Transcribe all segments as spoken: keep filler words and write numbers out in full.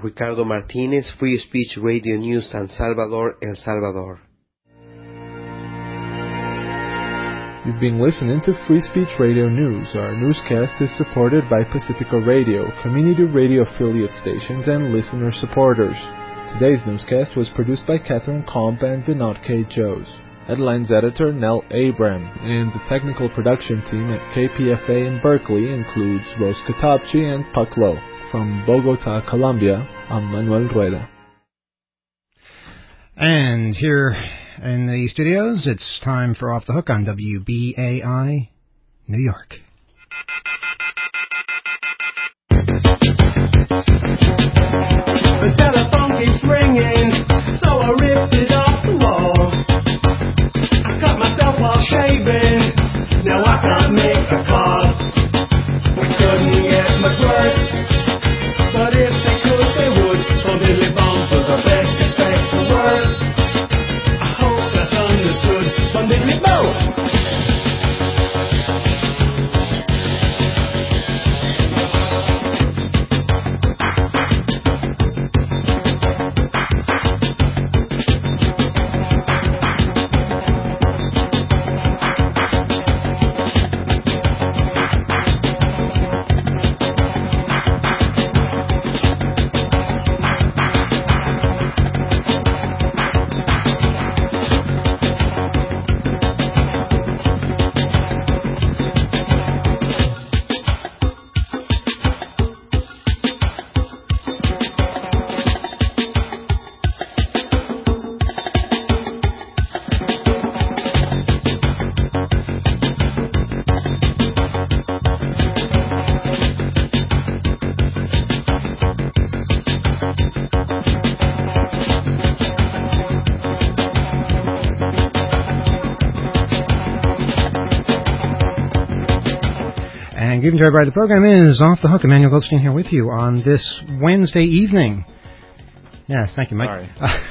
Ricardo Martinez, Free Speech Radio News, San Salvador, El Salvador. You've been listening to Free Speech Radio News. Our newscast is supported by Pacifica Radio, community radio affiliate stations, and listener supporters. Today's newscast was produced by Catherine Comp and Vinod K. Jose. Headlines editor Nell Abram, and the technical production team at K P F A in Berkeley includes Rose Katapchi and Puck Lowe. From Bogota, Colombia, I'm Manuel Rueda. And here in the studios, it's time for Off the Hook on W B A I, New York. The telephone keeps ringing, so I ripped it off the wall. I cut myself while shaving, now I can't make a call. We couldn't get much worse, but if they could, they would. From Diddley Bones to the best expect the worst. I hope that's understood. From Diddley Bones. Good evening, everybody. The program is Off the Hook. Emmanuel Goldstein here with you on this Wednesday evening. Yes, thank you, Mike. Sorry.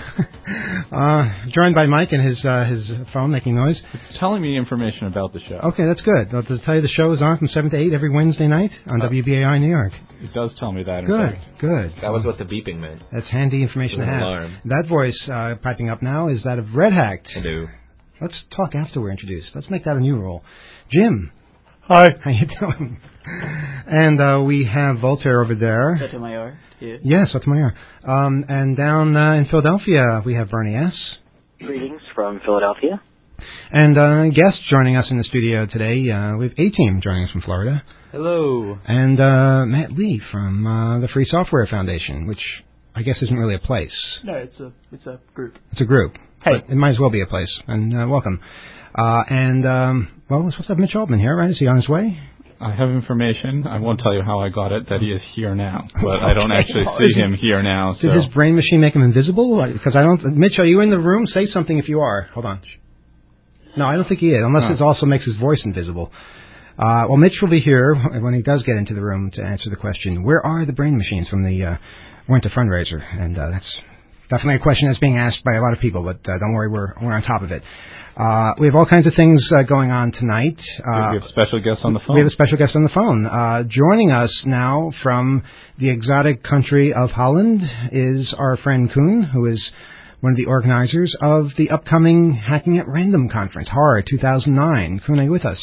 uh, joined by Mike and his uh, his phone making noise. It's telling me information about the show. Okay, that's good. I'll just tell you the show is on from seven to eight every Wednesday night on uh, W B A I New York. It does tell me that. Good, good. That was what the beeping meant. That's handy information to have. Alarm. That voice uh, piping up now is that of Red Hacked. Hello. Let's talk after we're introduced. Let's make that a new rule. Jim. Hi. How you doing? And uh, we have Voltaire over there. Sotomayor. Here. Yes, Sotomayor. Um, and down uh, in Philadelphia, we have Bernie S. Greetings from Philadelphia. And uh, guests joining us in the studio today. Uh, we have A-Team joining us from Florida. Hello. And uh, Matt Lee from uh, the Free Software Foundation, which I guess isn't really a place. No, it's a it's a group. It's a group. Hey. But it might as well be a place. And uh, welcome. Uh, and, um, well, we're supposed to have Mitch Altman here, right? Is he on his way? I have information. I won't tell you how I got it, that he is here now. But okay. I don't actually see him here now. So. Did his brain machine make him invisible? Because I don't... Mitch, are you in the room? Say something if you are. Hold on. No, I don't think he is, unless oh. it also makes his voice invisible. Uh, well, Mitch will be here when he does get into the room to answer the question, where are the brain machines from the uh, Winter Fundraiser? And uh, that's definitely a question that's being asked by a lot of people, but uh, don't worry, we're, we're on top of it. Uh, we have all kinds of things uh, going on tonight. Uh, we have special guests on the phone. We have a special guest on the phone. Uh, joining us now from the exotic country of Holland is our friend Koen, who is one of the organizers of the upcoming Hacking at Random conference, H A R two thousand nine. Koen, are you with us?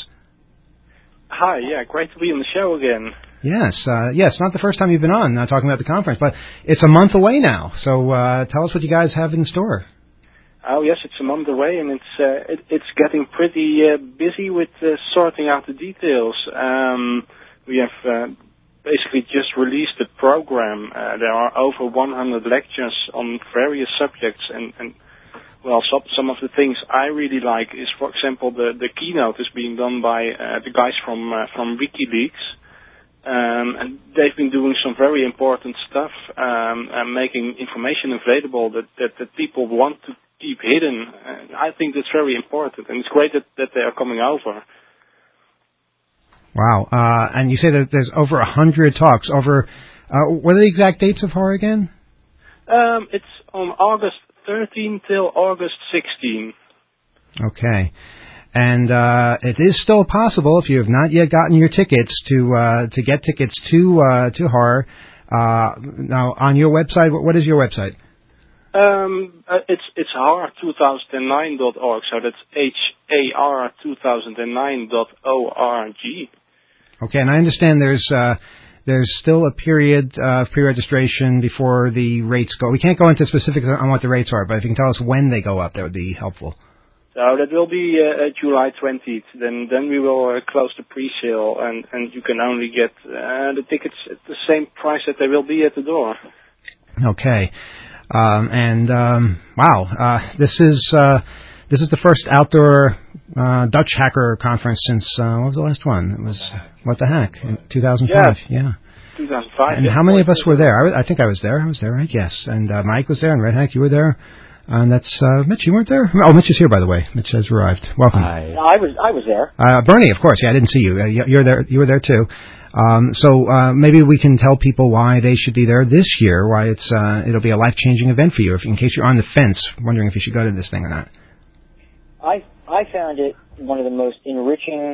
Hi, yeah, great to be on the show again. Yes, uh, yes, not the first time you've been on uh, talking about the conference, but it's a month away now. So uh, tell us what you guys have in store. Oh yes, it's a month away, and it's uh, it, it's getting pretty uh, busy with uh, sorting out the details. Um, we have uh, basically just released the program. Uh, there are over one hundred lectures on various subjects, and, and well, some some of the things I really like is, for example, the the keynote is being done by uh, the guys from uh, from WikiLeaks. Um, and they've been doing some very important stuff, um, and making information available that, that, that people want to keep hidden. And I think that's very important, and it's great that, that they are coming over. Wow. Uh, and you say that there's over a hundred talks. Over, uh, what are the exact dates of H A R again? Um, it's on August thirteenth till August sixteenth. Okay. And uh, it is still possible, if you have not yet gotten your tickets, to uh, to get tickets to uh, to H A R. Uh, now, on your website, what is your website? Um, uh, it's it's har two thousand nine dot org, so that's H A R two thousand nine dot org. Okay, and I understand there's uh, there's still a period of pre-registration before the rates go. We can't go into specifics on what the rates are, but if you can tell us when they go up, that would be helpful. So that will be uh, July twentieth. Then then we will uh, close the pre-sale, and, and you can only get uh, the tickets at the same price that they will be at the door. Okay. Um, and um, wow, uh, this is uh, this is the first outdoor uh, Dutch hacker conference since uh, what was the last one? It was What the Hack in two thousand five. Yeah. yeah. two thousand five. And yeah. how many of us were there? I, was, I think I was there. I was there, right? Yes. And uh, Mike was there, and Red Hack, you were there. And that's uh, Mitch. You weren't there? Oh, Mitch is here, by the way. Mitch has arrived. Welcome. I, I was I was there. Uh, Bernie, of course. Yeah, I didn't see you. Uh, you're there. You were there too. Um, so uh, maybe we can tell people why they should be there this year. Why it's uh, it'll be a life-changing event for you. If in case you're on the fence, wondering if you should go to this thing or not. I I found it one of the most enriching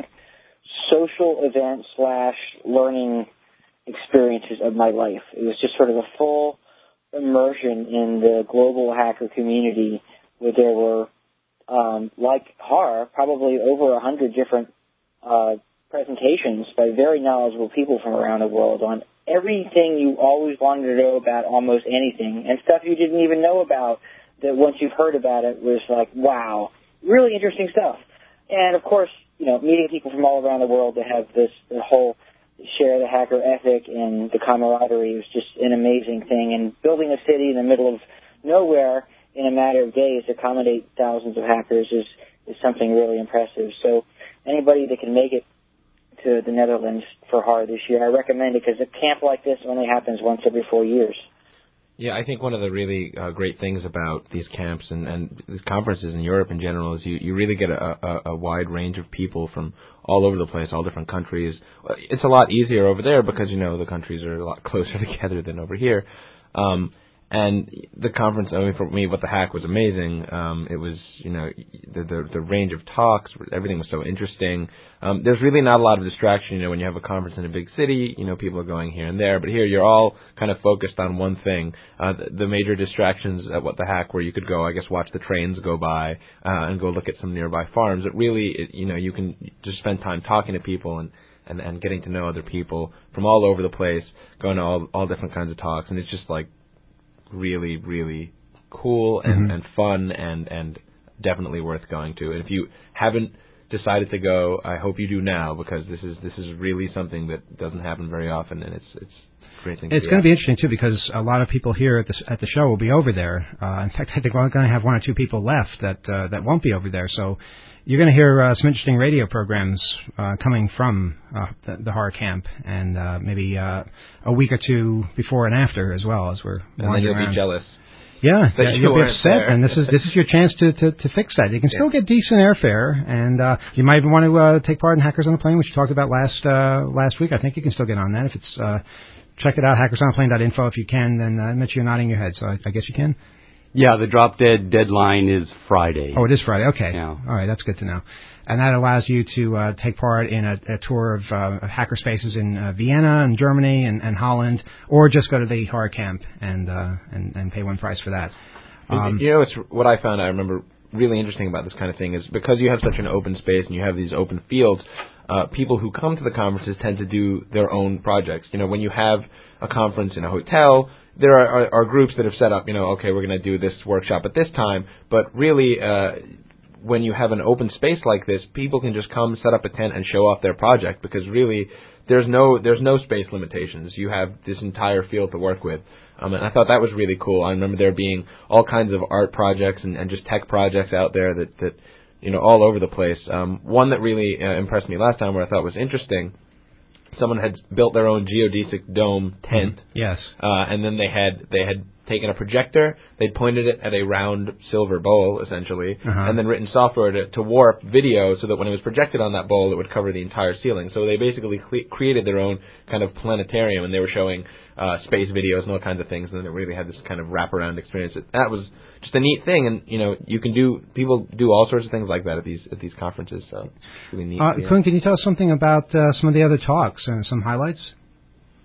social event slash learning experiences of my life. It was just sort of a full immersion in the global hacker community, where there were, um, like Har, probably over a hundred different uh, presentations by very knowledgeable people from around the world on everything you always wanted to know about almost anything, and stuff you didn't even know about that once you've heard about it was like, wow, really interesting stuff. And, of course, you know, meeting people from all around the world that have this the whole share the hacker ethic and the camaraderie was just an amazing thing. And building a city in the middle of nowhere in a matter of days to accommodate thousands of hackers is, is something really impressive. So anybody that can make it to the Netherlands for Har this year, I recommend it, because a camp like this only happens once every four years. Yeah, I think one of the really uh, great things about these camps and, and these conferences in Europe in general is you, you really get a, a, a wide range of people from all over the place, all different countries. It's a lot easier over there because, you know, the countries are a lot closer together than over here. Um, and the conference, I mean, for me, What the Hack was amazing. Um, it was, you know, the, the the range of talks, everything was so interesting. Um, there's really not a lot of distraction, you know, when you have a conference in a big city, you know, people are going here and there. But here you're all kind of focused on one thing. Uh, the, the major distractions at What the Hack, where you could go, I guess, watch the trains go by uh, and go look at some nearby farms. It really, it, you know, you can just spend time talking to people and, and, and getting to know other people from all over the place, going to all, all different kinds of talks. And it's just like really, really cool and, Mm-hmm. and fun and, and definitely worth going to. And if you haven't decided to go, I hope you do now, because this is this is really something that doesn't happen very often, and it's it's a great thing. It's to going to be be interesting too, because a lot of people here at the at the show will be over there. Uh, in fact, I think we're going to have one or two people left that uh, that won't be over there. So you're going to hear uh, some interesting radio programs uh, coming from uh, the, the Har camp, and uh, maybe uh, a week or two before and after as well, as we're and then you'll around. be jealous. Yeah, that yeah you you'll be weren't upset, there. and this is this is your chance to, to, to fix that. You can still Yeah. get decent airfare, and uh, you might even want to uh, take part in Hackers on the Plane, which you talked about last uh, last week. I think you can still get on that if it's. Uh, check it out, hackers on the plane dot info. If you can, then uh, Mitch, you're nodding your head, so I, I guess you can. Yeah, the drop dead deadline is Friday. Oh, it is Friday. Okay. Yeah. All right, that's good to know. And that allows you to uh, take part in a, a tour of uh, hacker spaces in uh, Vienna and Germany and, and Holland, or just go to the Har camp and, uh, and and pay one price for that. Um, you know, it's what I found. I remember really interesting about this kind of thing is because you have such an open space and you have these open fields. Uh, people who come to the conferences tend to do their own projects. You know, when you have a conference in a hotel, there are, are, are groups that have set up, you know, okay, we're going to do this workshop at this time. But really, uh, when you have an open space like this, people can just come, set up a tent, and show off their project because really there's no there's no space limitations. You have this entire field to work with. Um, and I thought that was really cool. I remember there being all kinds of art projects and, and just tech projects out there that, that you know, all over the place. Um, one that really uh, impressed me last time, where I thought was interesting, someone had built their own geodesic dome tent. Yes. Uh, and then they had they had taken a projector, they'd pointed it at a round silver bowl, essentially, Uh-huh. and then written software to, to warp video so that when it was projected on that bowl, it would cover the entire ceiling. So they basically cle- created their own kind of planetarium, and they were showing uh, space videos and all kinds of things, and then it really had this kind of wraparound experience. It, that was just a neat thing, and, you know, you can do, people do all sorts of things like that at these at these conferences, so it's really neat. uh, yeah. Kuhn, can you tell us something about uh, some of the other talks and some highlights?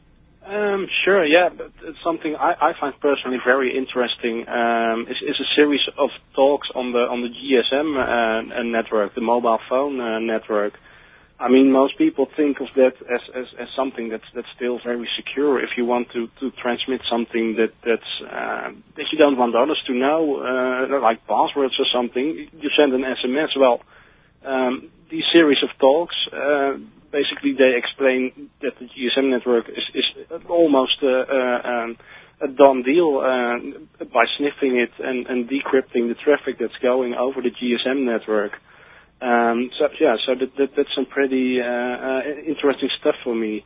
Um, sure, yeah, but it's something I, I find personally very interesting um, is, is a series of talks on the on the G S M uh, network, the mobile phone uh, network. I mean, most people think of that as, as, as something that's that's still very secure. If you want to, to transmit something that that's uh, that you don't want others to know, uh, like passwords or something, you send an S M S. Well, um, these series of talks, uh, basically they explain that the G S M network is, is almost uh, uh, um, a done deal uh, by sniffing it and, and decrypting the traffic that's going over the G S M network. Um, so yeah, so that, that that's some pretty uh, uh, interesting stuff for me.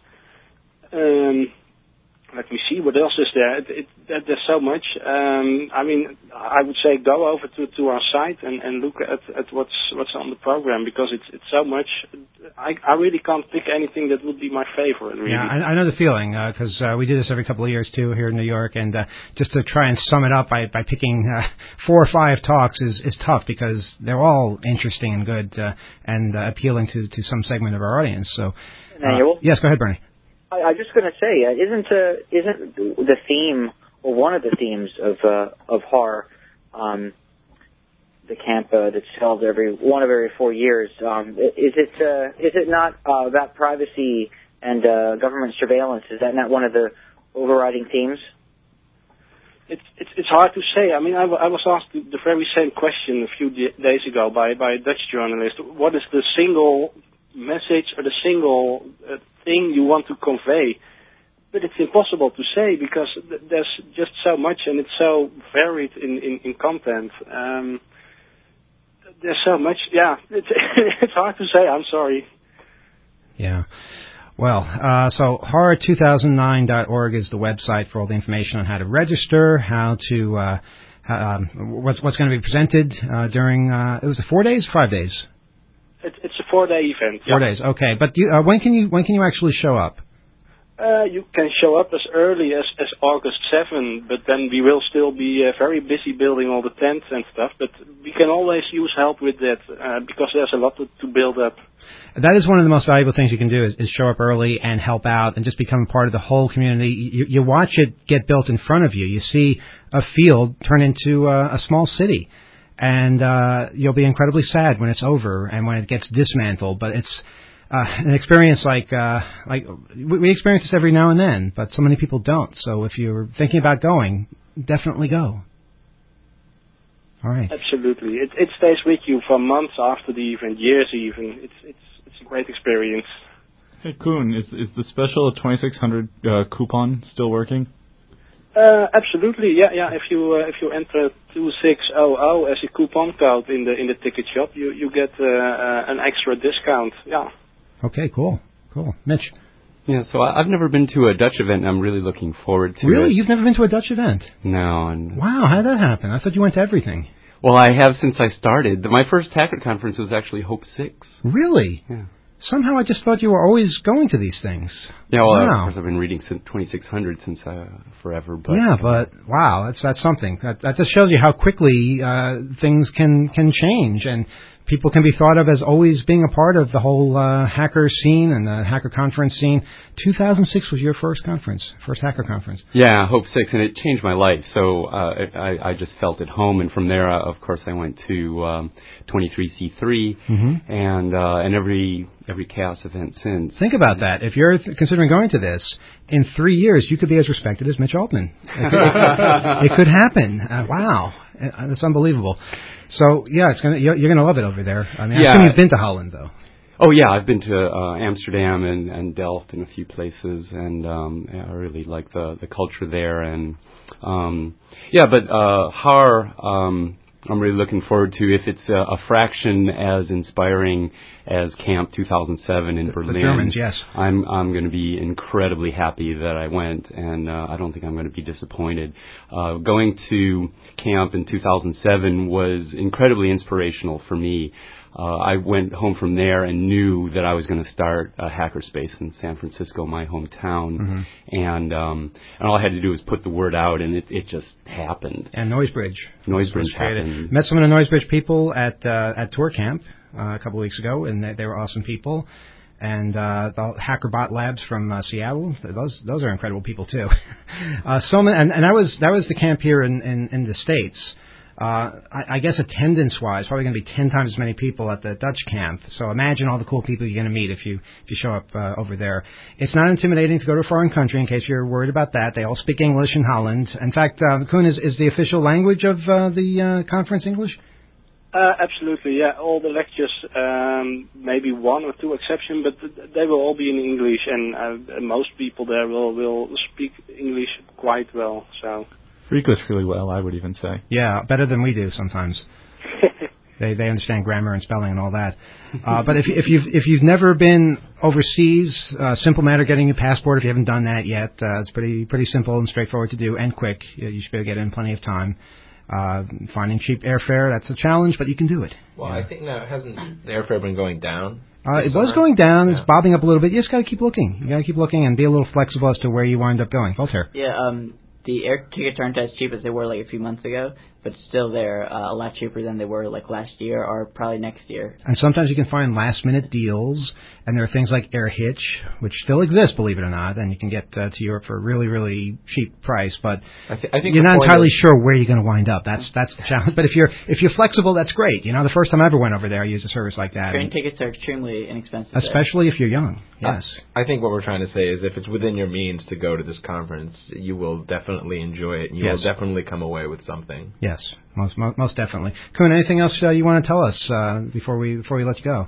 Um, let me see what else is there. It, it, that, there's so much. Um, I mean, I would say go over to, to our site and, and look at, at what's what's on the program because it's it's so much. I I really can't pick anything that would be my favorite. Really. Yeah, I, I know the feeling because uh, uh, we do this every couple of years too here in New York, and uh, just to try and sum it up by by picking uh, four or five talks is is tough because they're all interesting and good uh, and uh, appealing to to some segment of our audience. So, uh, yes, go ahead, Bernie. I, I was just going to say, uh, isn't uh, isn't the theme or one of the themes of uh, of horror, um, the camp uh, that's held every one of every four years? Um, is it uh, is it not uh, about privacy and uh, government surveillance? Is that not one of the overriding themes? It's it's it's hard to say. I mean, I, w- I was asked the very same question a few d- days ago by by a Dutch journalist. What is the single message or the single uh, thing you want to convey? But it's impossible to say because th- there's just so much and it's so varied in, in, in content. Um, there's so much, yeah, it's, it's hard to say, I'm sorry. Yeah. Well, uh, so horror two thousand nine dot org is the website for all the information on how to register, how to, uh, um, what's, what's going to be presented uh, during, uh, it was four days, five days? It's, it's a four-day event. Four yeah. days, okay. But you, uh, when can you when can you actually show up? Uh, you can show up as early as, as August seventh, but then we will still be uh, very busy building all the tents and stuff. But we can always use help with that uh, because there's a lot to, to build up. That is one of the most valuable things you can do is, is show up early and help out and just become part of the whole community. You, you watch it get built in front of you. You see a field turn into a, a small city. And uh, you'll be incredibly sad when it's over and when it gets dismantled. But it's uh, an experience like uh, like we, we experience this every now and then, but so many people don't. So if you're thinking about going, definitely go. All right. Absolutely, it it stays with you for months after the event, years even. It's it's it's a great experience. Hey Koen, is is the special twenty-six hundred uh, coupon still working? Uh, absolutely, yeah, yeah. If you uh, if you enter two six zero zero as a coupon code in the in the ticket shop, you you get uh, uh, an extra discount. Yeah. Okay, cool, cool. Mitch. Yeah, so I, I've never been to a Dutch event, and I'm really looking forward to really? it. Really, you've never been to a Dutch event? No. And wow, how did that happen? I thought you went to everything. Well, I have since I started. My first hacker conference was actually Hope six. Really? Yeah. Somehow I just thought you were always going to these things. Yeah, well, wow. of course I've been reading twenty-six hundred since uh, forever. But yeah, but wow, that's that's something. That, that just shows you how quickly uh, things can can change, and people can be thought of as always being a part of the whole uh, hacker scene and the hacker conference scene. two thousand six was your first conference, first hacker conference. Yeah, Hope six, and it changed my life. So uh, I, I just felt at home, and from there, uh, of course, I went to um, twenty-three C three mm-hmm. and uh, and every every chaos event since. Think about that. If you're th- considering going to this, in three years, you could be as respected as Mitch Altman. It could, it could happen. Uh, wow. That's unbelievable. So, yeah, it's gonna, you're, you're going to love it over there. I mean, yeah. I assume you've been to Holland, though. Oh, yeah, I've been to uh, Amsterdam and, and Delft and a few places, and um, yeah, I really like the, the culture there. And, um, yeah, but uh, Har, um, I'm really looking forward to, if it's a, a fraction as inspiring as Camp two thousand seven in the, Berlin. The Germans, yes. I'm I'm going to be incredibly happy that I went, and uh, I don't think I'm going to be disappointed. Uh, going to Camp in two thousand seven was incredibly inspirational for me. Uh, I went home from there and knew that I was going to start a hackerspace in San Francisco, my hometown, mm-hmm. and um, and all I had to do was put the word out, and it, it just happened. And Noisebridge. Noisebridge happened. Met some of the Noisebridge people at uh, at Tour Camp uh, a couple of weeks ago, and they, they were awesome people. and uh, the HackerBot Labs from uh, Seattle. Those those are incredible people too. uh, so many, and, and that was that was the camp here in, in, in the States. Uh, I, I guess attendance-wise, probably going to be ten times as many people at the Dutch camp. So imagine all the cool people you're going to meet if you if you show up uh, over there. It's not intimidating to go to a foreign country, in case you're worried about that. They all speak English in Holland. In fact, uh, Koen, is, is the official language of uh, the uh, conference English? Uh, absolutely, yeah. All the lectures, um, maybe one or two exceptions, but th- they will all be in English, and uh, most people there will, will speak English quite well. So. English really well, I would even say. Yeah, better than we do sometimes. they they understand grammar and spelling and all that. Uh, but if if you've if you've never been overseas, uh, simple matter getting your passport. If you haven't done that yet, uh, it's pretty pretty simple and straightforward to do and quick. You, you should be able to get in plenty of time. Uh, finding cheap airfare, that's a challenge, but you can do it. Well, yeah. I think now hasn't the airfare been going down? Uh, it was going down. Yeah. It's bobbing up a little bit. You just got to keep looking. You got to keep looking and be a little flexible as to where you wind up going. Voltaire. Yeah. Um. The air tickets aren't as cheap as they were like a few months ago, but still they're uh, a lot cheaper than they were like last year or probably next year. And sometimes you can find last-minute deals, and there are things like AirHitch, which still exist, believe it or not, and you can get uh, to Europe for a really, really cheap price. But I th- I think you're not entirely is... sure where you're going to wind up. That's that's the challenge. But if you're if you're flexible, that's great. You know, the first time I ever went over there, I used a service like that. Train tickets are extremely inexpensive. Especially there. if you're young. Yes. I, I think what we're trying to say is if it's within your means to go to this conference, you will definitely enjoy it. You yes. will definitely come away with something. Yes, most most, most definitely. Koen, anything else uh, you want to tell us uh, before we before we let you go?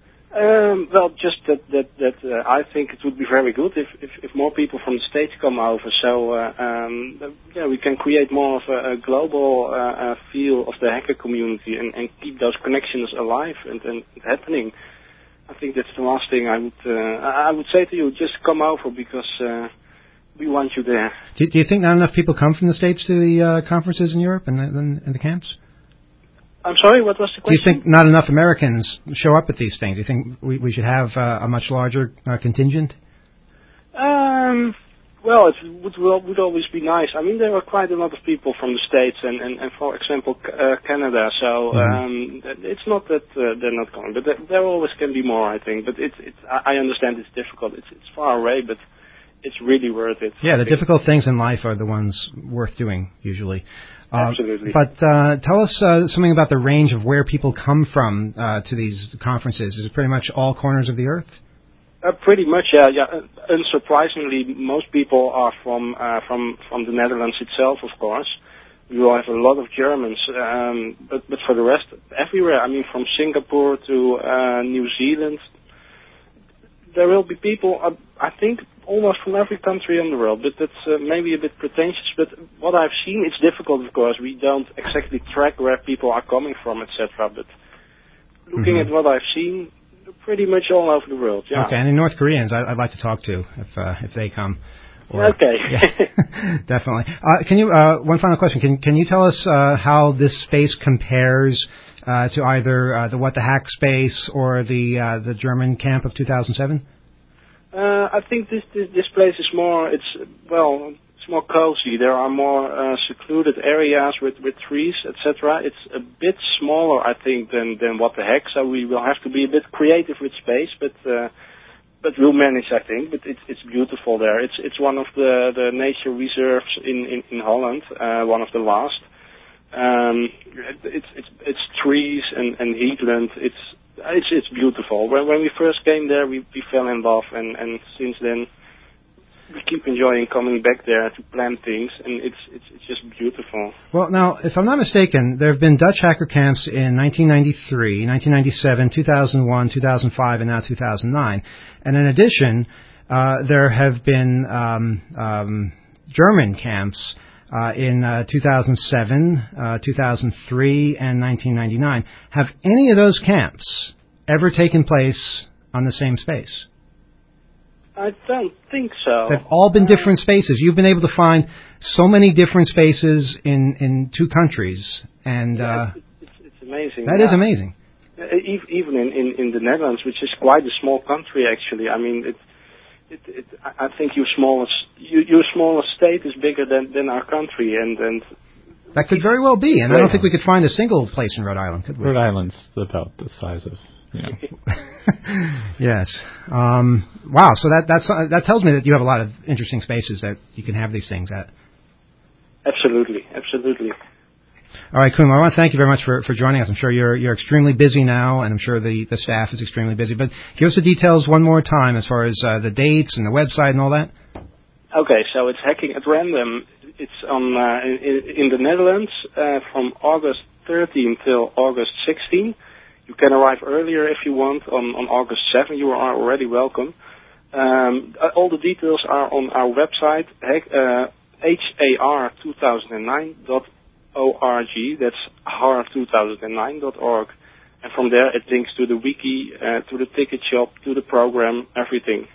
Um, well, just that that that uh, I think it would be very good if, if, if more people from the States come over. So uh, um, yeah, we can create more of a, a global uh, uh, feel of the hacker community and, and keep those connections alive and, and happening. I think that's the last thing I would uh, I would say to you. Just come over because. Uh, We want you there. Do, do you think not enough people come from the States to the uh, conferences in Europe and the, and the camps? I'm sorry, what was the question? Do you think not enough Americans show up at these things? Do you think we, we should have uh, a much larger uh, contingent? Um, well, it would, would always be nice. I mean, there are quite a lot of people from the States and, and, and for example, uh, Canada. So mm-hmm. um, it's not that uh, they're not coming, but there, there always can be more, I think. But it's, it's, I understand it's difficult. It's, it's far away, but it's really worth it. Yeah, the difficult things in life are the ones worth doing, usually. Uh, Absolutely. But uh, tell us uh, something about the range of where people come from uh, to these conferences. Is it pretty much all corners of the earth? Uh, pretty much, yeah. yeah. Unsurprisingly, most people are from uh, from from the Netherlands itself, of course. We will have a lot of Germans, um, but but for the rest, everywhere. I mean, from Singapore to uh, New Zealand. There will be people, uh, I think, almost from every country in the world, but that's uh, maybe a bit pretentious. But what I've seen, it's difficult, of course. We don't exactly track where people are coming from, et cetera. But looking mm-hmm. at what I've seen, pretty much all over the world. Yeah. Okay, and in North Koreans, I, I'd like to talk to if uh, if they come. Or, okay. Yeah, definitely. Uh, can you? Uh, one final question. Can Can you tell us uh, how this space compares Uh, to either uh, the What the Hack space or the uh, the German camp of two thousand seven? Uh, I think this, this this place is more. It's well, it's more cozy. There are more uh, secluded areas with, with trees, et cetera. It's a bit smaller, I think, than, than What the Hack. So we will have to be a bit creative with space, but uh, but we'll manage, I think. But it's it's beautiful there. It's it's one of the, the nature reserves in in, in Holland, uh, one of the last. Um, it's it's it's trees and, and heathland. It's it's it's beautiful. When when we first came there, we, we fell in love, and, and since then we keep enjoying coming back there to plant things, and it's it's it's just beautiful. Well, now, if I'm not mistaken, there have been Dutch hacker camps in nineteen ninety-three, nineteen ninety-seven, two thousand one, two thousand five, and now two thousand nine. And in addition, uh, there have been um, um, German camps. Uh, in uh, two thousand seven, uh, two thousand three, and nineteen ninety-nine. Have any of those camps ever taken place on the same space? I don't think so. They've all been different spaces. You've been able to find so many different spaces in, in two countries, and yeah, uh, it's, it's, it's amazing. That yeah. is amazing. Even in, in, in the Netherlands, which is quite a small country, actually. I mean, it's. It, it, I think your smallest your, your smallest state is bigger than, than our country, and, and that could very well be. And I don't think we could find a single place in Rhode Island, could we? Rhode Island's about the size of You know. Yes. Um, wow. So that that's uh, that tells me that you have a lot of interesting spaces that you can have these things at. Absolutely, absolutely. All right, Koen, I want to thank you very much for, for joining us. I'm sure you're you're extremely busy now, and I'm sure the, the staff is extremely busy. But give us the details one more time as far as uh, the dates and the website and all that. Okay, so it's Hacking at Random. It's on uh, in, in the Netherlands uh, from August thirteenth till August sixteenth. You can arrive earlier if you want. On, on August seventh, you are already welcome. Um, all the details are on our website, uh, H A R two thousand nine dot org. That's H A R two thousand nine dot org. And from there, it links to the wiki, uh, to the ticket shop, to the program, everything.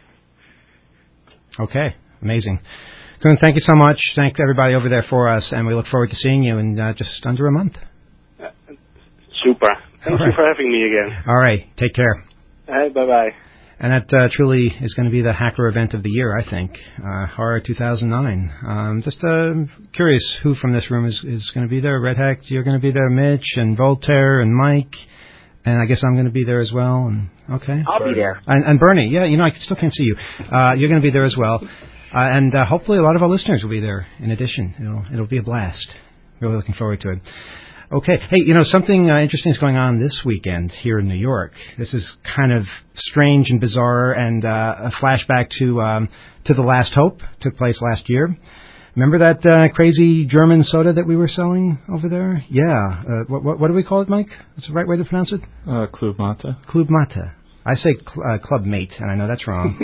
Okay, amazing. Koen, thank you so much. Thank everybody over there for us, and we look forward to seeing you in uh, just under a month. Uh, super. Thank All you right. for having me again. All right, take care. Hey, bye-bye. And that uh, truly is going to be the hacker event of the year, I think, uh, H A R two thousand nine. Um, just uh, curious who from this room is, is going to be there. Red Hack, you're going to be there, Mitch, and Voltaire, and Mike, and I guess I'm going to be there as well. And okay, I'll be there. And, and Bernie, yeah, you know, I still can't see you. Uh, you're going to be there as well. Uh, and uh, hopefully a lot of our listeners will be there in addition. It'll, it'll be a blast. Really looking forward to it. Okay. Hey, you know, something uh, interesting is going on this weekend here in New York. This is kind of strange and bizarre, and uh, a flashback to um, to The Last Hope. Took place last year. Remember that uh, crazy German soda that we were selling over there? Yeah. Uh, what, what, what do we call it, Mike? What's the right way to pronounce it? Uh, Club Mate. Club Mate. I say cl- uh, Club Mate, and I know that's wrong.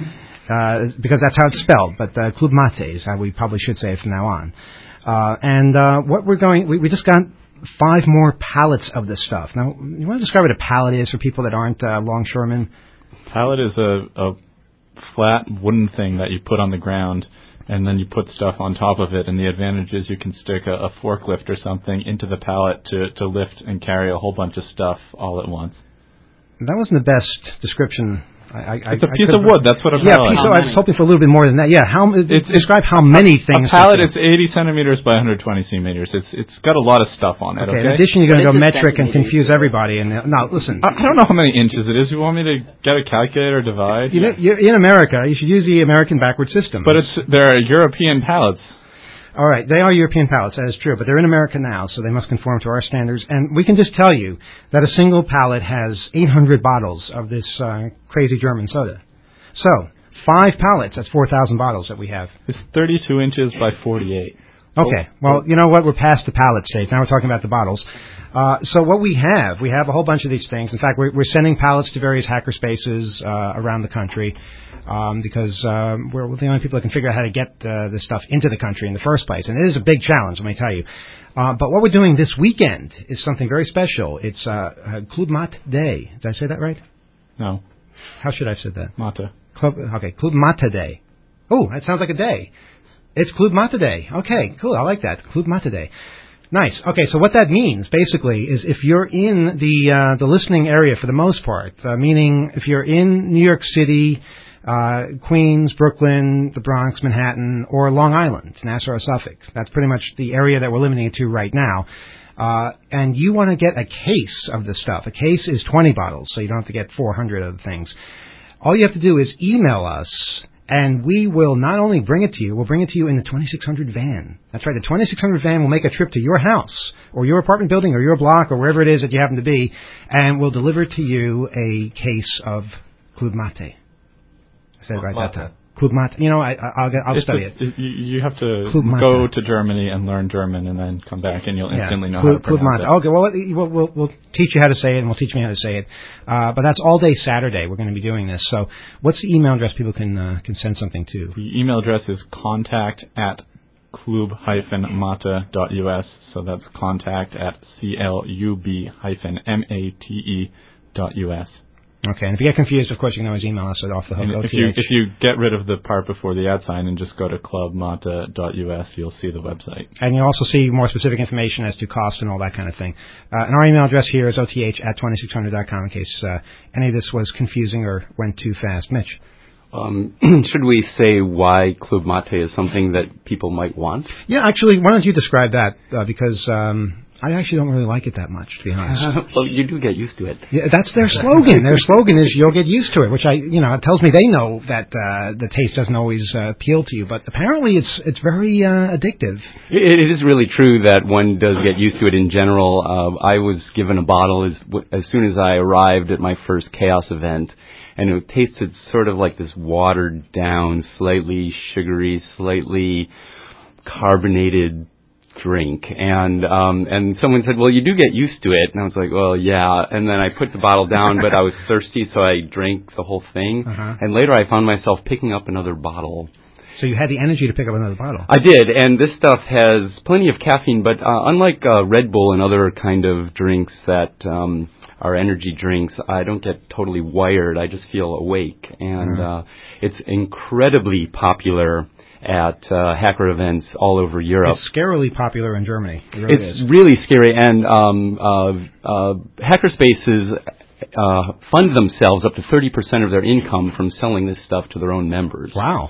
uh, because that's how it's spelled, but uh, Club Mate is how we probably should say it from now on. Uh, and uh, what we're going, we, we just got five more pallets of this stuff. Now, you want to describe what a pallet is for people that aren't uh, longshoremen? Pallet is a, a flat wooden thing that you put on the ground, and then you put stuff on top of it. And the advantage is you can stick a, a forklift or something into the pallet to, to lift and carry a whole bunch of stuff all at once. That wasn't the best description. I, I, it's a I piece of wood. That's what a yeah, pallet is. Yeah, I was hoping for a little bit more than that. Yeah, how it's, describe how many things. A pallet, it's eighty centimeters by one hundred twenty centimeters. It's it's got a lot of stuff on it. Okay. okay? In addition, you're going to go metric and confuse everybody. And uh, no, listen. I, I don't know how many inches it is. You want me to get a calculator or divide? You know, you're in America. You should use the American backward system. But it's there are European pallets. All right, they are European pallets, that is true, but they're in America now, so they must conform to our standards. And we can just tell you that a single pallet has eight hundred bottles of this uh, crazy German soda. So, five pallets, that's four thousand bottles that we have. It's thirty-two inches by forty-eight. Okay, well, you know what? We're past the pallet stage. Now we're talking about the bottles. Uh, so what we have, we have a whole bunch of these things. In fact, we're, we're sending pallets to various hackerspaces uh, around the country um, because uh, we're the only people that can figure out how to get uh, this stuff into the country in the first place. And it is a big challenge, let me tell you. Uh, but what we're doing this weekend is something very special. It's uh, uh, Club Mate Day. Did I say that right? No. How should I have said that? Mate. Club, okay, Club Mate Day. Oh, that sounds like a day. It's Club Mate Day. Okay, cool. I like that. Club Mate Day. Nice. Okay, so what that means basically is if you're in the uh, the listening area for the most part, uh, meaning if you're in New York City, uh, Queens, Brooklyn, the Bronx, Manhattan, or Long Island, Nassau or Suffolk, that's pretty much the area that we're limiting it to right now. Uh, and you want to get a case of the stuff. A case is twenty bottles, so you don't have to get four hundred of the things. All you have to do is email us, and we will not only bring it to you, we'll bring it to you in the twenty-six hundred van. That's right, the twenty-six hundred van will make a trip to your house, or your apartment building, or your block, or wherever it is that you happen to be, and we'll deliver to you a case of Club Mate. I said it right that time. Club Mate. You know, I, I'll, get, I'll it's study a, it. it. You have to go to Germany and learn German, and then come back, and you'll instantly yeah. know Club, how to pronounce Club it. Okay, well, we'll, we'll, we'll teach you how to say it, and we'll teach me how to say it. Uh, but that's all day Saturday. We're going to be doing this. So, what's the email address people can uh, can send something to? The email address is contact at club dash mate dot u s. So that's contact at c l u b dash m a t e dot u s. Okay, and if you get confused, of course, you can always email us at off the hook. And if you if you get rid of the part before the at sign and just go to club mate dot u s, you'll see the website. And you'll also see more specific information as to cost and all that kind of thing. Uh, and our email address here is o t h at twenty-six hundred dot com in case uh, any of this was confusing or went too fast. Mitch? Um, should we say why Club Mate is something that people might want? Yeah, actually, why don't you describe that? Uh, because um, I actually don't really like it that much, to be honest. Well, you do get used to it. Yeah, that's their slogan. Their slogan is "You'll get used to it," which I, you know, it tells me they know that uh, the taste doesn't always uh, appeal to you. But apparently, it's it's very uh, addictive. It, it is really true that one does get used to it in general. Uh, I was given a bottle as as soon as I arrived at my first Chaos event, and it tasted sort of like this watered down, slightly sugary, slightly carbonated drink, and um and someone said, well, you do get used to it, and I was like, well, yeah. And then I put the bottle down, but I was thirsty, so I drank the whole thing. Uh-huh. And later I found myself picking up another bottle. So you had the energy to pick up another bottle. I did, and this stuff has plenty of caffeine, but uh, unlike uh, Red Bull and other kind of drinks that um are energy drinks, I don't get totally wired. I just feel awake, and Uh-huh. uh it's incredibly popular at uh, hacker events all over Europe. It's scarily popular in Germany. It really It's is. really scary, and um, uh, uh, hackerspaces uh, fund themselves up to thirty percent of their income from selling this stuff to their own members. Wow.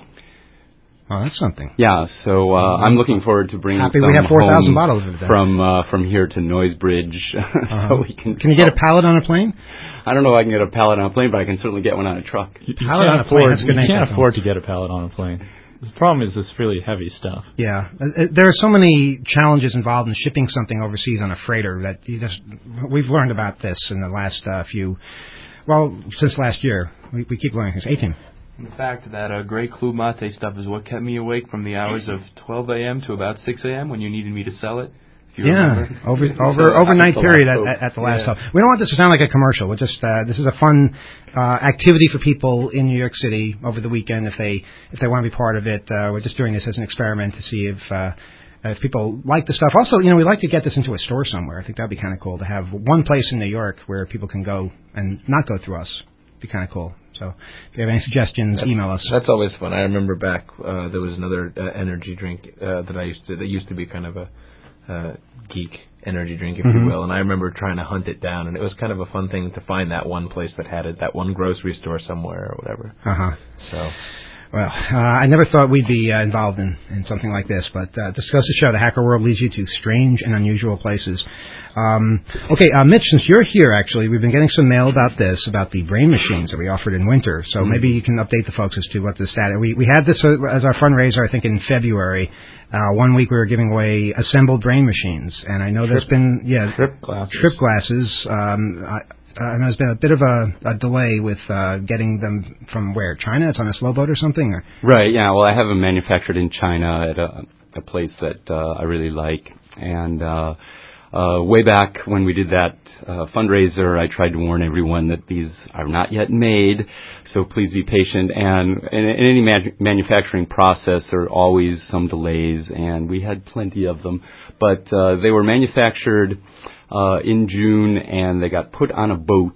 Oh, that's something. Yeah, so uh, I'm looking forward to bringing Happy some we have four thousand home bottles of that. from uh, from here to Noisebridge, Uh-huh. so we can. Can you get a pallet on a plane? I don't know if I can get a pallet on a plane, but I can certainly get one on a truck. You, you Pallet on can't a plane, afford, that's a good you name can't for it. afford to get a pallet on a plane. The problem is it's really heavy stuff. Yeah, Uh, uh, there are so many challenges involved in shipping something overseas on a freighter that you just. We've learned about this in the last uh, few. Well, since last year, we, we keep learning things. eighteen. In fact, that uh, Grey Club Mate stuff is what kept me awake from the hours of twelve a.m. to about six a.m. when you needed me to sell it. If you Yeah, remember. over So over that overnight was the period last at, hope. at, at the last Yeah. stop. We don't want this to sound like a commercial. We're just uh, this is a fun uh, activity for people in New York City over the weekend if they if they want to be part of it. Uh, we're just doing this as an experiment to see if uh, if people like the stuff. Also, you know, we like to get this into a store somewhere. I think that'd be kind of cool to have one place in New York where people can go and not go through us. Be kind of cool. So if you have any suggestions, that's, email us. That's always fun. I remember back uh, there was another uh, energy drink uh, that I used to that used to be kind of a uh, geek energy drink, if Mm-hmm. you will, and I remember trying to hunt it down, and it was kind of a fun thing to find that one place that had it, that one grocery store somewhere or whatever. Uh huh. So. Well, uh, I never thought we'd be uh, involved in, in something like this, but uh, this goes to show the hacker world leads you to strange and unusual places. Um, okay, uh, Mitch, since you're here, actually, we've been getting some mail about this, about the brain machines that we offered in winter. So mm-hmm. maybe you can update the folks as to what the status. We we had this uh, as our fundraiser, I think, in February. Uh, one week we were giving away assembled brain machines, and I know Trip, there's been yeah trip glasses. Trip glasses. Um, I, Uh, and there's been a bit of a, a delay with uh, getting them from where? China? It's on a slow boat or something? Or? Right, yeah. Well, I have them manufactured in China at a, a place that uh, I really like. And uh, uh, way back when we did that uh, fundraiser, I tried to warn everyone that these are not yet made, so please be patient. And in, in any man- manufacturing process, there are always some delays, and we had plenty of them. But uh, they were manufactured Uh, in June, and they got put on a boat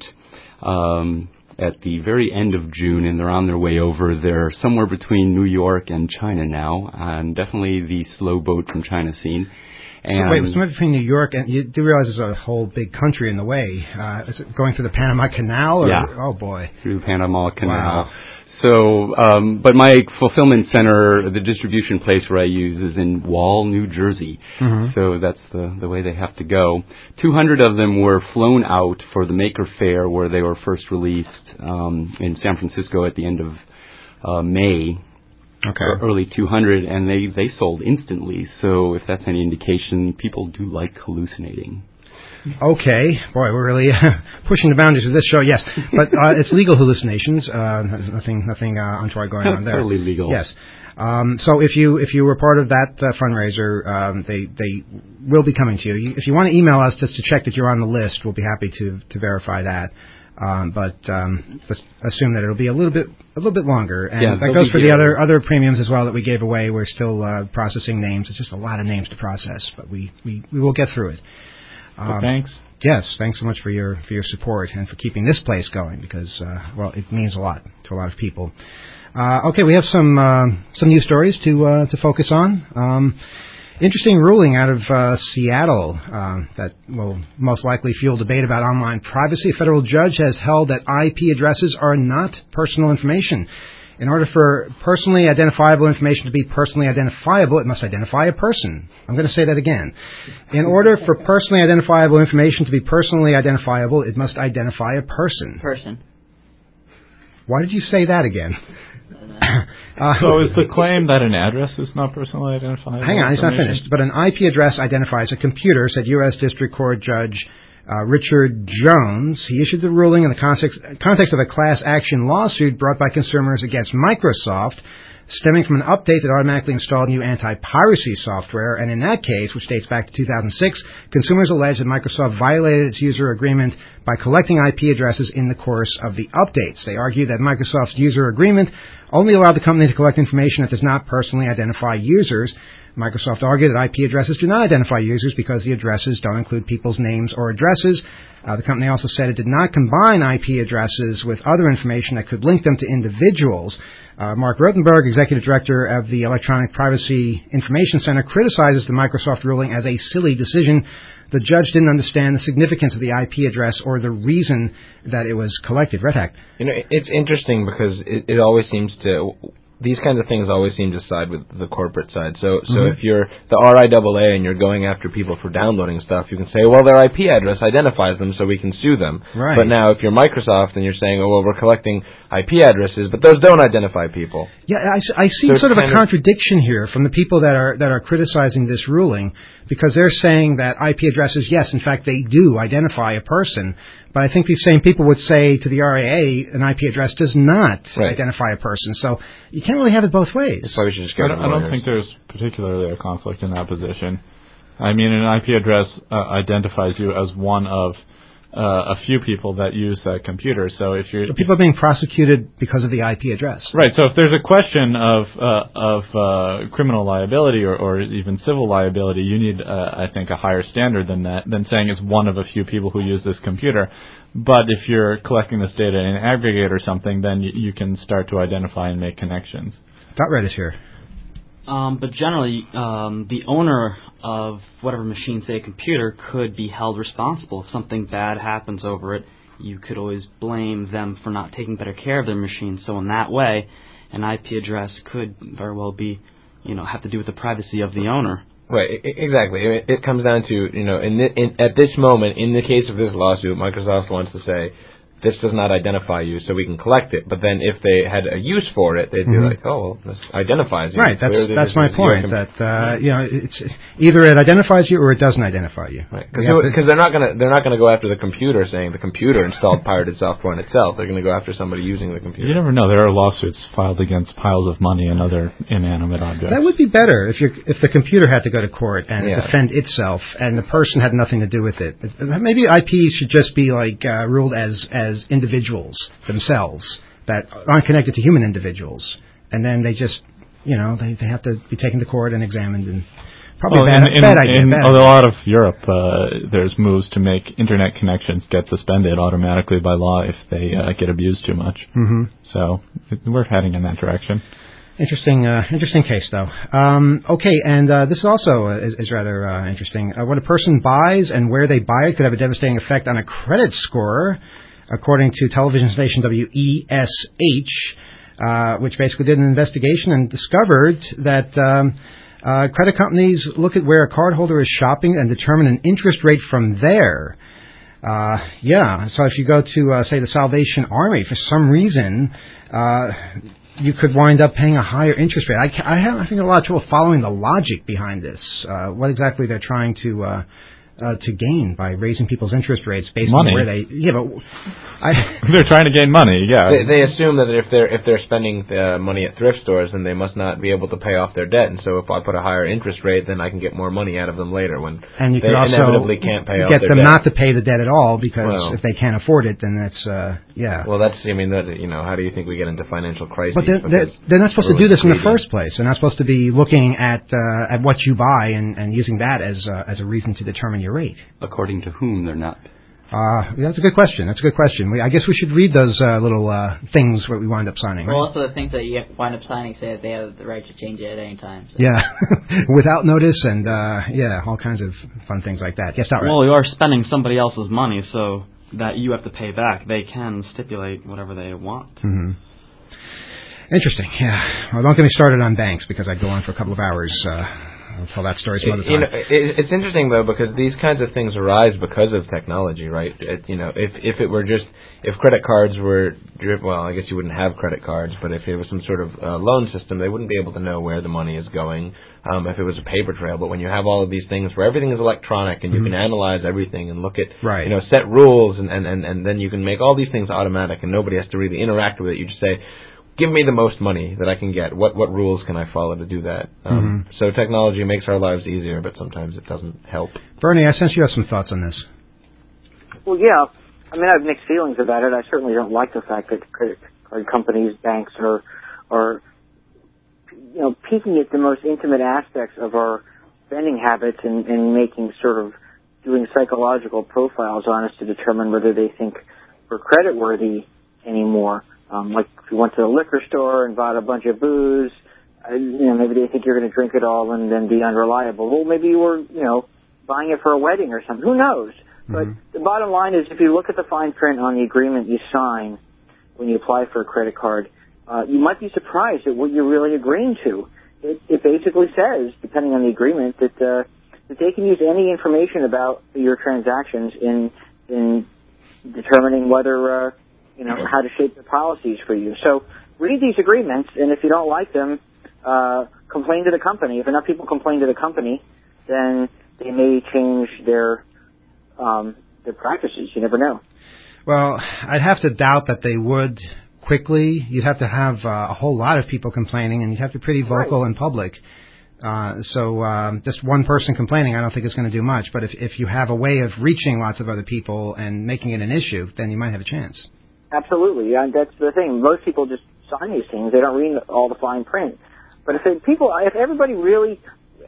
um, at the very end of June, and they're on their way over. They're somewhere between New York and China now, and definitely the slow boat from China scene. And so wait, it's somewhere between New York and you do realize there's a whole big country in the way. Uh, is it going through the Panama Canal? Or, yeah. Oh boy. Through the Panama Canal. Wow. So, um, but my fulfillment center, the distribution place where I use is in Wall, New Jersey. Mm-hmm. So that's the, the way they have to go. two hundred of them were flown out for the Maker Faire where they were first released um, in San Francisco at the end of uh, May. Okay. Early two hundred, and they, they sold instantly. So if that's any indication, people do like hallucinating. Okay, boy, we're really pushing the boundaries of this show. Yes, but uh, it's legal hallucinations. Uh, nothing, nothing uh, untoward going on there. Totally legal. Yes. Um, so if you if you were part of that uh, fundraiser, um, they they will be coming to you. you. If you want to email us just to check that you're on the list, we'll be happy to to verify that. Um, but um, just assume that it'll be a little bit a little bit longer, and yeah, that goes for here. the other other premiums as well that we gave away. We're still uh, processing names. It's just a lot of names to process, but we we, we will get through it. Um, well, thanks. Yes, thanks so much for your for your support and for keeping this place going because uh, well, it means a lot to a lot of people. Uh, okay, we have some uh, some news stories to uh, to focus on. Um, interesting ruling out of uh, Seattle uh, that will most likely fuel debate about online privacy. A federal judge has held that I P addresses are not personal information. In order for personally identifiable information to be personally identifiable, it must identify a person. I'm going to say that again. In order for personally identifiable information to be personally identifiable, it must identify a person. Person. Why did you say that again? Uh, so is the claim that an address is not personally identifiable? Hang on, he's not finished. But an I P address identifies a computer, said U S District Court Judge uh, Richard Jones. He issued the ruling in the context, context of a class action lawsuit brought by consumers against Microsoft, stemming from an update that automatically installed new anti-piracy software. And in that case, which dates back to two thousand six, consumers alleged that Microsoft violated its user agreement by collecting I P addresses in the course of the updates. They argued that Microsoft's user agreement only allowed the company to collect information that does not personally identify users. Microsoft argued that I P addresses do not identify users because the addresses don't include people's names or addresses. Uh, the company also said it did not combine I P addresses with other information that could link them to individuals. Uh, Mark Rotenberg, executive director of the Electronic Privacy Information Center, criticizes the Microsoft ruling as a silly decision. The judge didn't understand the significance of the I P address or the reason that it was collected. Red Hack. You know, it's interesting because it, it always seems to... These kinds of things always seem to side with the corporate side. So, so Mm-hmm. if you're the R I A A and you're going after people for downloading stuff, you can say, well, their I P address identifies them, so we can sue them. Right. But now, if you're Microsoft and you're saying, oh, well, we're collecting I P addresses, but those don't identify people. Yeah, I, I see So it's sort of a kind of- contradiction here from the people that are that are criticizing this ruling, because they're saying that I P addresses, yes, in fact, they do identify a person. But I think these same people would say to the R I A, an I P address does not Right. identify a person. So you can't really have it both ways. That's why we should just go I to don't, I don't lawyers. think there's particularly a conflict in that position. I mean, an I P address uh, identifies you as one of uh, a few people that use that computer. So if you're But people are being prosecuted because of the I P address. right, so if there's a question of uh, of uh, criminal liability or, or even civil liability, you need, uh, I think, a higher standard than that, than saying it's one of a few people who use this computer. But if you're collecting this data in aggregate or something, then you, you can start to identify and make connections. Dot Red is here. Um, but generally, um, the owner of whatever machine, say a computer, could be held responsible. If something bad happens over it, you could always blame them for not taking better care of their machine. So in that way, an I P address could very well be, you know, have to do with the privacy of the owner. Right, e- exactly. I mean, it comes down to, you know, in, the, in at this moment, in the case of this lawsuit, Microsoft wants to say, this does not identify you, so we can collect it. But then if they had a use for it, they'd be Mhm. like, oh, well, this identifies you. Right, that's Clearly that's this my is your point. com- That uh, you know, it's either it identifies you or it doesn't identify you. Right, We have to- because they're not gonna they're not gonna go after the computer saying the computer installed pirated software on itself. They're gonna go after somebody using the computer. You never know. There are lawsuits filed against piles of money and other inanimate objects. That would be better if you if the computer had to go to court and Yeah. defend itself, and the person had nothing to do with it. Maybe I Ps should just be like uh, ruled as as individuals themselves that aren't connected to human individuals, and then they just you know they they have to be taken to court and examined, and probably well, a bad, in, in, bad idea. in bad a idea. lot of Europe, uh, there's moves to make internet connections get suspended automatically by law if they uh, get abused too much. Mhm. So it, we're heading in that direction. Interesting, uh, interesting case, though. Um, okay, and uh, this also uh, is, is rather uh, interesting. Uh, what a person buys and where they buy it could have a devastating effect on a credit score, according to television station W E S H, uh, which basically did an investigation and discovered that um, uh, credit companies look at where a cardholder is shopping and determine an interest rate from there. Uh, yeah, so if you go to, uh, say, the Salvation Army, for some reason, uh, you could wind up paying a higher interest rate. I, ca- I have, I think, a lot of trouble following the logic behind this. Uh, what exactly they're trying to uh, uh, to gain by raising people's interest rates based Money. on where they. Yeah, but I. They're trying to gain money. Yeah. They, they assume that if they're if they're spending uh, money at thrift stores, then they must not be able to pay off their debt. And so, if I put a higher interest rate, then I can get more money out of them later when And you they could also inevitably can't pay off get their them debt. not to pay the debt at all because Well. if they can't afford it, then that's uh, yeah. Well, that's I mean that you know how do you think we get into financial crises? But they're, they're, Because they're not supposed to we're do this in the greedy. first place. They're not supposed to be looking at uh, at what you buy and, and using that as uh, as a reason to determine your rate. According to whom they're not. Uh, that's a good question. That's a good question. We, I guess we should read those uh, little uh, things that we wind up signing. Right? Well, also the things that you wind up signing say that they have the right to change it at any time. So. Yeah, without notice and uh, yeah, all kinds of fun things like that. Yes, not right. Well, you are spending somebody else's money, so that you have to pay back. They can stipulate whatever they want. Mm-hmm. Interesting. Yeah. Well, don't get me started on banks because I'd go on for a couple of hours. Uh, I'll tell that story some other time. You know, it, it's interesting though because these kinds of things arise because of technology, right? It, you know, if if it were just if credit cards were driven, well, I guess you wouldn't have credit cards, but if it was some sort of uh, loan system, they wouldn't be able to know where the money is going. Um, if it was a paper trail, but when you have all of these things where everything is electronic and you mm-hmm. can analyze everything and look at, right. you know, set rules and, and, and, and then you can make all these things automatic and nobody has to really interact with it. You just say, give me the most money that I can get. What what rules can I follow to do that? Um, mm-hmm. So technology makes our lives easier, but sometimes it doesn't help. Bernie, I sense you have some thoughts on this. Well, yeah. I mean, I have mixed feelings about it. I certainly don't like the fact that credit card companies, banks are are you know, peeking at the most intimate aspects of our spending habits and, and making sort of doing psychological profiles on us to determine whether they think we're creditworthy anymore. Um, like if you went to the liquor store and bought a bunch of booze, uh, you know, maybe they think you're going to drink it all and then be unreliable. Well, maybe you were, you know, buying it for a wedding or something. Who knows? Mm-hmm. But the bottom line is if you look at the fine print on the agreement you sign when you apply for a credit card, Uh, you might be surprised at what you're really agreeing to. It, it basically says, depending on the agreement, that uh, that they can use any information about your transactions in in determining whether uh, you know how to shape the policies for you. So read these agreements, and if you don't like them, uh, complain to the company. If enough people complain to the company, then they may change their um, their practices. You never know. Well, I'd have to doubt that they would. Quickly, you'd have to have uh, a whole lot of people complaining, and you'd have to be pretty vocal right. in public. Uh, so um, just one person complaining, I don't think it's going to do much. But if, if you have a way of reaching lots of other people and making it an issue, then you might have a chance. Absolutely, yeah, that's the thing. Most people just sign these things; they don't read all the fine print. But if it, people, if everybody really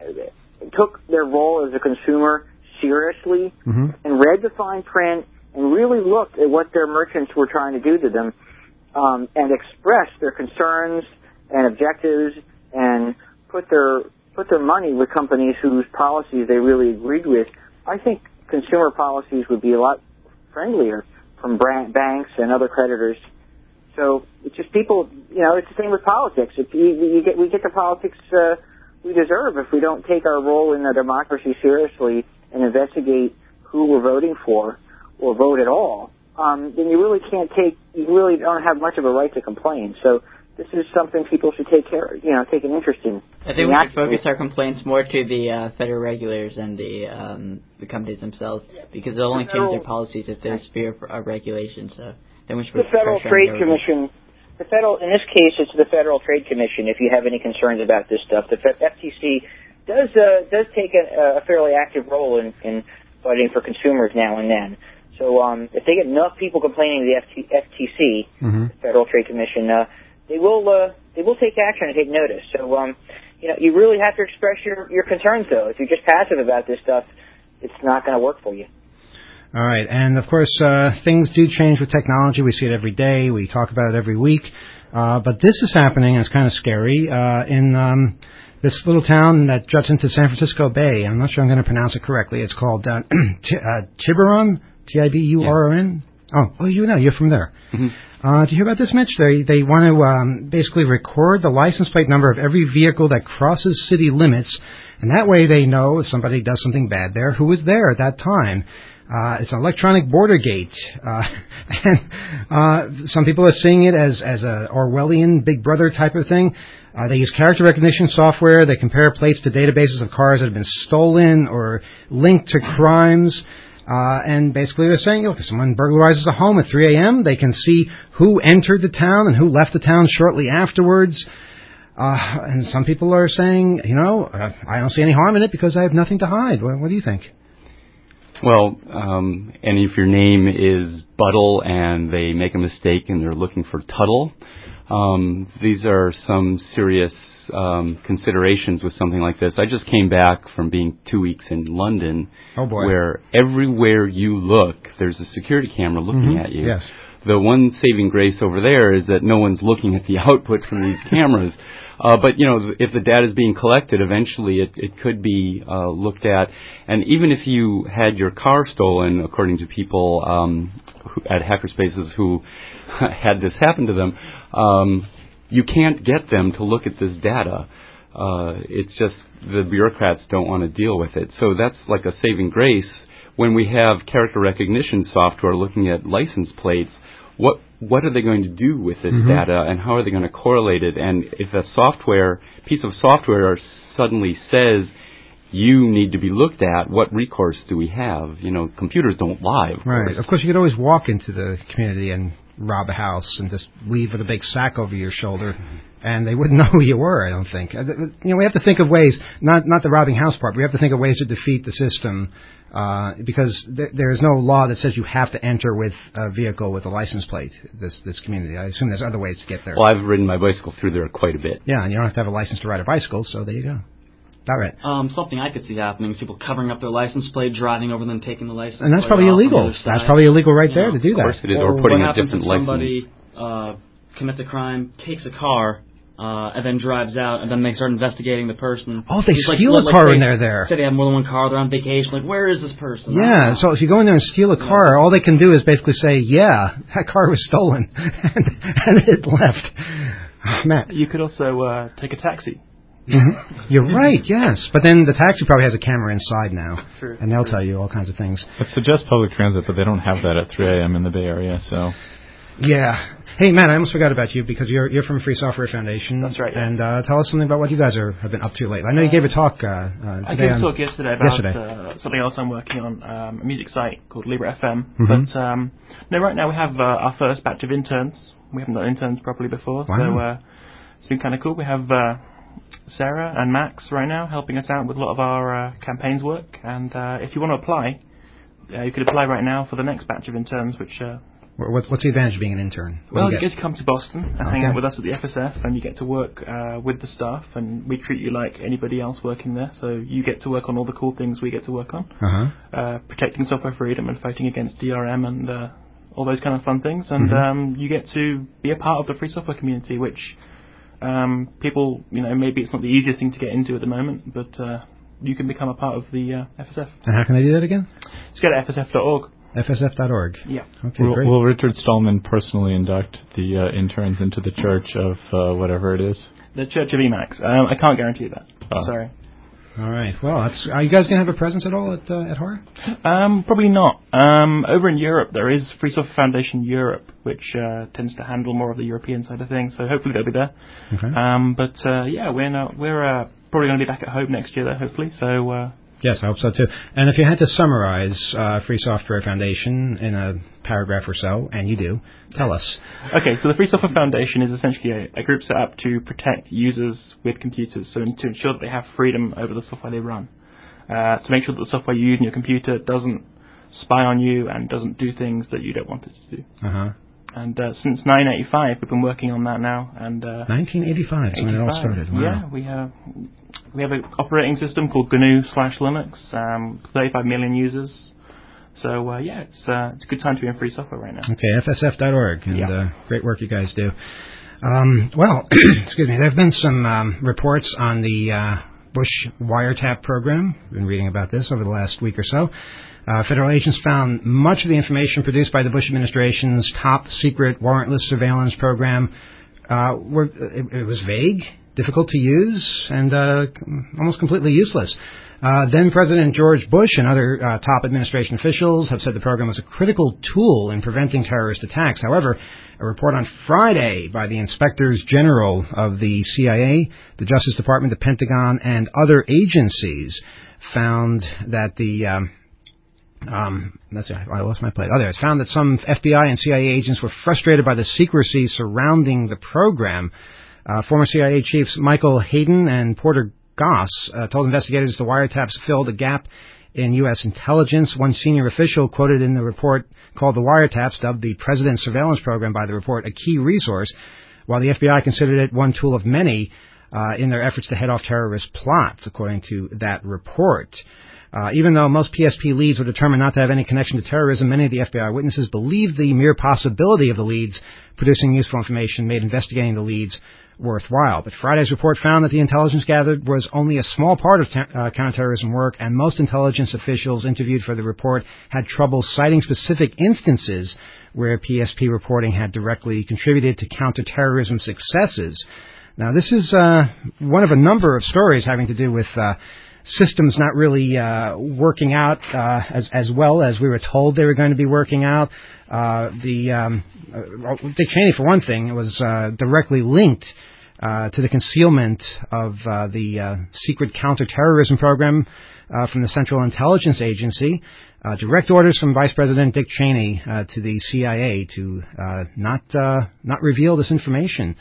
took their role as a consumer seriously mm-hmm. and read the fine print and really looked at what their merchants were trying to do to them. Um, and express their concerns and objectives and put their put their money with companies whose policies they really agreed with, I think consumer policies would be a lot friendlier from brand, banks and other creditors. So it's just people, you know, it's the same with politics. If you, you get, we get the politics uh, we deserve if we don't take our role in the democracy seriously and investigate who we're voting for or vote at all. Um, then you really can't take, you really don't have much of a right to complain. So this is something people should take care, you know, take an interest in. I think we should focus our complaints more to the uh, federal regulators and the um, the companies themselves, because they'll only change their policies if there's fear of regulation. So then we should put the Federal Trade Commission. The federal, in this case, it's the Federal Trade Commission. If you have any concerns about this stuff, the F T C does uh, does take a, a fairly active role in, in fighting for consumers now and then. So um, if they get enough people complaining to the F T, F T C, mm-hmm. the Federal Trade Commission, uh, they will uh, they will take action and take notice. So um, you know, you really have to express your, your concerns, though. If you're just passive about this stuff, it's not going to work for you. All right, and of course, uh, things do change with technology. We see it every day. We talk about it every week. Uh, but this is happening, and it's kind of scary, uh, in um, this little town that juts into San Francisco Bay. I'm not sure I'm going to pronounce it correctly. It's called uh, T- uh, Tiburon. T I B U R O N? Yeah. Oh, oh, you know, you're from there. Mm-hmm. Uh, do you hear about this, Mitch? They they want to um, basically record the license plate number of every vehicle that crosses city limits, and that way they know if somebody does something bad there, who was there at that time. Uh, it's an electronic border gate, uh, and uh, some people are seeing it as as a Orwellian Big Brother type of thing. Uh, they use character recognition software. They compare plates to databases of cars that have been stolen or linked to crimes. Uh, and basically they're saying, look, if someone burglarizes a home at three a.m., they can see who entered the town and who left the town shortly afterwards. Uh, and some people are saying, you know, uh, I don't see any harm in it because I have nothing to hide. What, what do you think? Well, um, and if your name is Buttle and they make a mistake and they're looking for Tuttle, um, these are some serious um, considerations with something like this. I just came back from being two weeks in London, oh boy. where everywhere you look, there's a security camera looking mm-hmm. at you. Yes. The one saving grace over there is that no one's looking at the output from these cameras. Uh, but, you know, if the data is being collected, eventually it, it could be uh, looked at. And even if you had your car stolen, according to people um, who, at Hackerspaces who had this happen to them, um, you can't get them to look at this data. Uh, it's just the bureaucrats don't want to deal with it. So that's like a saving grace. When we have character recognition software looking at license plates, what what are they going to do with this mm-hmm. data, and how are they going to correlate it? And if a software piece of software suddenly says you need to be looked at, what recourse do we have? You know, computers don't lie, of right. course. Of course, you could always walk into the community and rob a house and just leave with a big sack over your shoulder, and they wouldn't know who you were, I don't think. You know, we have to think of ways, not not the robbing house part, we have to think of ways to defeat the system, uh, because th- there is no law that says you have to enter with a vehicle with a license plate, this this community. I assume there's other ways to get there. Well, I've ridden my bicycle through there quite a bit. Yeah, and you don't have to have a license to ride a bicycle, so there you go. All right. Um, something I could see happening is people covering up their license plate, driving over them, taking the license and that's plate probably off illegal. on the other side. That's probably illegal right you there know, to do that. Of course it is, or, or putting what a different if license. somebody uh, commits a crime, takes a car, uh, and then drives out, and then they start investigating the person. Oh, they It's steal like, a like, car like when they, they're there. Say they have more than one car, they're on vacation. Like, where is this person? Yeah, so if you go in there and steal a car, all they can do is basically say, yeah, that car was stolen, and, and it left. Oh, Matt. You could also uh, take a taxi. Mm-hmm. You're right, yes. But then the taxi probably has a camera inside now, True, and they'll true. tell you all kinds of things. It suggests public transit, but they don't have that at three a.m. in the Bay Area, so... Yeah. Hey, Matt, I almost forgot about you because you're you're from Free Software Foundation. That's right. Yeah. And uh, tell us something about what you guys are have been up to lately. I know you gave a talk uh, uh, today. I gave a on, talk yesterday about yesterday. Uh, something else I'm working on, um, a music site called Libre F M. Mm-hmm. But um, no, right now we have uh, our first batch of interns. We haven't done interns properly before, Wow. so uh, it's been kind of cool. We have uh, Sarah and Max right now helping us out with a lot of our uh, campaigns work. And uh, if you want to apply, uh, you could apply right now for the next batch of interns, which... Uh, What, what's the advantage of being an intern? What well, do you you get to come to Boston and Okay. hang out with us at the F S F, and you get to work uh, with the staff, and we treat you like anybody else working there. So you get to work on all the cool things we get to work on, Uh-huh. uh, protecting software freedom and fighting against D R M and uh, all those kind of fun things. And Mhm. um, you get to be a part of the free software community, which um, people, you know, maybe it's not the easiest thing to get into at the moment, but uh, you can become a part of the uh, F S F. And how can I do that again? Just go to F S F dot org. F S F dot org. Yeah. Okay, will, great. will Richard Stallman personally induct the uh, interns into the church of uh, whatever it is? The Church of Emacs. Um, I can't guarantee that. Oh. Sorry. All right. Well, that's, are you guys going to have a presence at all at uh, at Horror? Um, probably not. Um, over in Europe, there is Free Software Foundation Europe, which uh, tends to handle more of the European side of things. So hopefully they'll be there. Okay. Um, but uh, yeah, we're not, we're uh, probably going to be back at home next year, though. Hopefully. So. Uh, Yes, I hope so too. And if you had to summarize uh, Free Software Foundation in a paragraph or so, and you do, tell us. Okay, so the Free Software Foundation is essentially a, a group set up to protect users with computers, so to ensure that they have freedom over the software they run, uh, to make sure that the software you use in your computer doesn't spy on you and doesn't do things that you don't want it to do. Uh-huh. And uh, since nineteen eighty-five, we've been working on that now. And uh, nineteen eighty-five is when it all started. Wow. Yeah, we have we have an operating system called G N U slash Linux, um, thirty-five million users. So uh, yeah, it's uh, it's a good time to be in free software right now. Okay, F S F dot org, and Yeah. uh, great work you guys do. Um, well, excuse me, there have been some um, reports on the uh, Bush wiretap program. I've been reading about this over the last week or so. Uh, federal agents found much of the information produced by the Bush administration's top secret warrantless surveillance program uh, were it, it was vague, difficult to use, and uh, almost completely useless. Uh, then President George Bush and other uh, top administration officials have said the program was a critical tool in preventing terrorist attacks. However, a report on Friday by the Inspectors General of the C I A, the Justice Department, the Pentagon, and other agencies found that the um, Um, let's see, I lost my place. Oh, there. It's found that some F B I and C I A agents were frustrated by the secrecy surrounding the program. Uh, former C I A chiefs Michael Hayden and Porter Goss uh, told investigators the wiretaps filled a gap in U S intelligence. One senior official quoted in the report called the wiretaps, dubbed the President's Surveillance Program by the report, a key resource, while the F B I considered it one tool of many uh, in their efforts to head off terrorist plots, according to that report. Uh, even though most P S P leads were determined not to have any connection to terrorism, many of the F B I witnesses believed the mere possibility of the leads producing useful information made investigating the leads worthwhile. But Friday's report found that the intelligence gathered was only a small part of ta- uh, counterterrorism work, and most intelligence officials interviewed for the report had trouble citing specific instances where P S P reporting had directly contributed to counterterrorism successes. Now, this is uh, one of a number of stories having to do with uh, systems not really uh, working out uh, as, as well as we were told they were going to be working out. Uh, the um, uh, Dick Cheney, for one thing, was uh, directly linked uh, to the concealment of uh, the uh, secret counterterrorism program uh, from the Central Intelligence Agency. Uh, direct orders from Vice President Dick Cheney uh, to the C I A to uh, not uh, not reveal this information.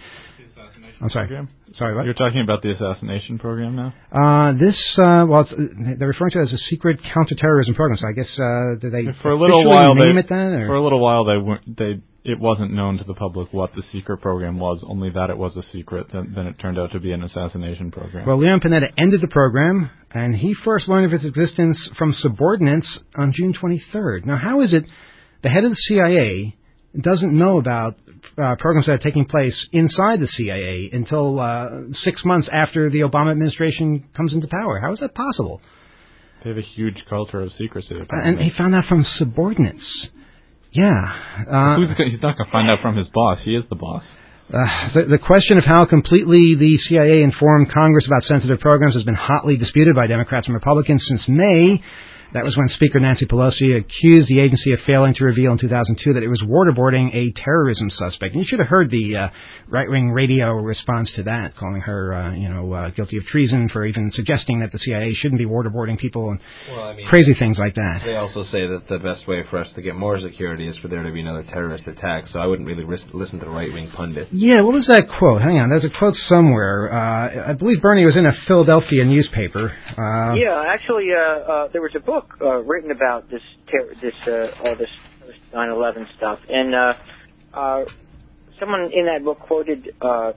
I'm sorry. Program? Sorry, what? You're talking about the assassination program now? Uh, this, uh, well, it's, they're referring to it as a secret counterterrorism program. So I guess uh, did they for a little while name they, it then? Or? For a little while, they weren't. They it wasn't known to the public what the secret program was. Only that it was a secret. Then, then it turned out to be an assassination program. Well, Leon Panetta ended the program, and he first learned of its existence from subordinates on June twenty-third. Now, how is it the head of the C I A doesn't know about uh, programs that are taking place inside the C I A until uh, six months after the Obama administration comes into power? How is that possible? They have a huge culture of secrecy. Apparently. And he found out from subordinates. Yeah. Uh, Who's gonna, he's not going to find out from his boss. He is the boss. Uh, the, the question of how completely the C I A informed Congress about sensitive programs has been hotly disputed by Democrats and Republicans since May. That was when Speaker Nancy Pelosi accused the agency of failing to reveal in two thousand two that it was waterboarding a terrorism suspect. And you should have heard the uh, right-wing radio response to that, calling her, uh, you know, uh, guilty of treason for even suggesting that the C I A shouldn't be waterboarding people and well, I mean, crazy things like that. They also say that the best way for us to get more security is for there to be another terrorist attack. So I wouldn't really risk, listen to the right-wing pundit. Yeah, what was that quote? Hang on, there's a quote somewhere. Uh, I believe Bernie was in a Philadelphia newspaper. Uh, yeah, actually, uh, uh, there was a book uh, written about this, ter- this, uh, all this nine eleven stuff, and uh, uh, someone in that book quoted, uh,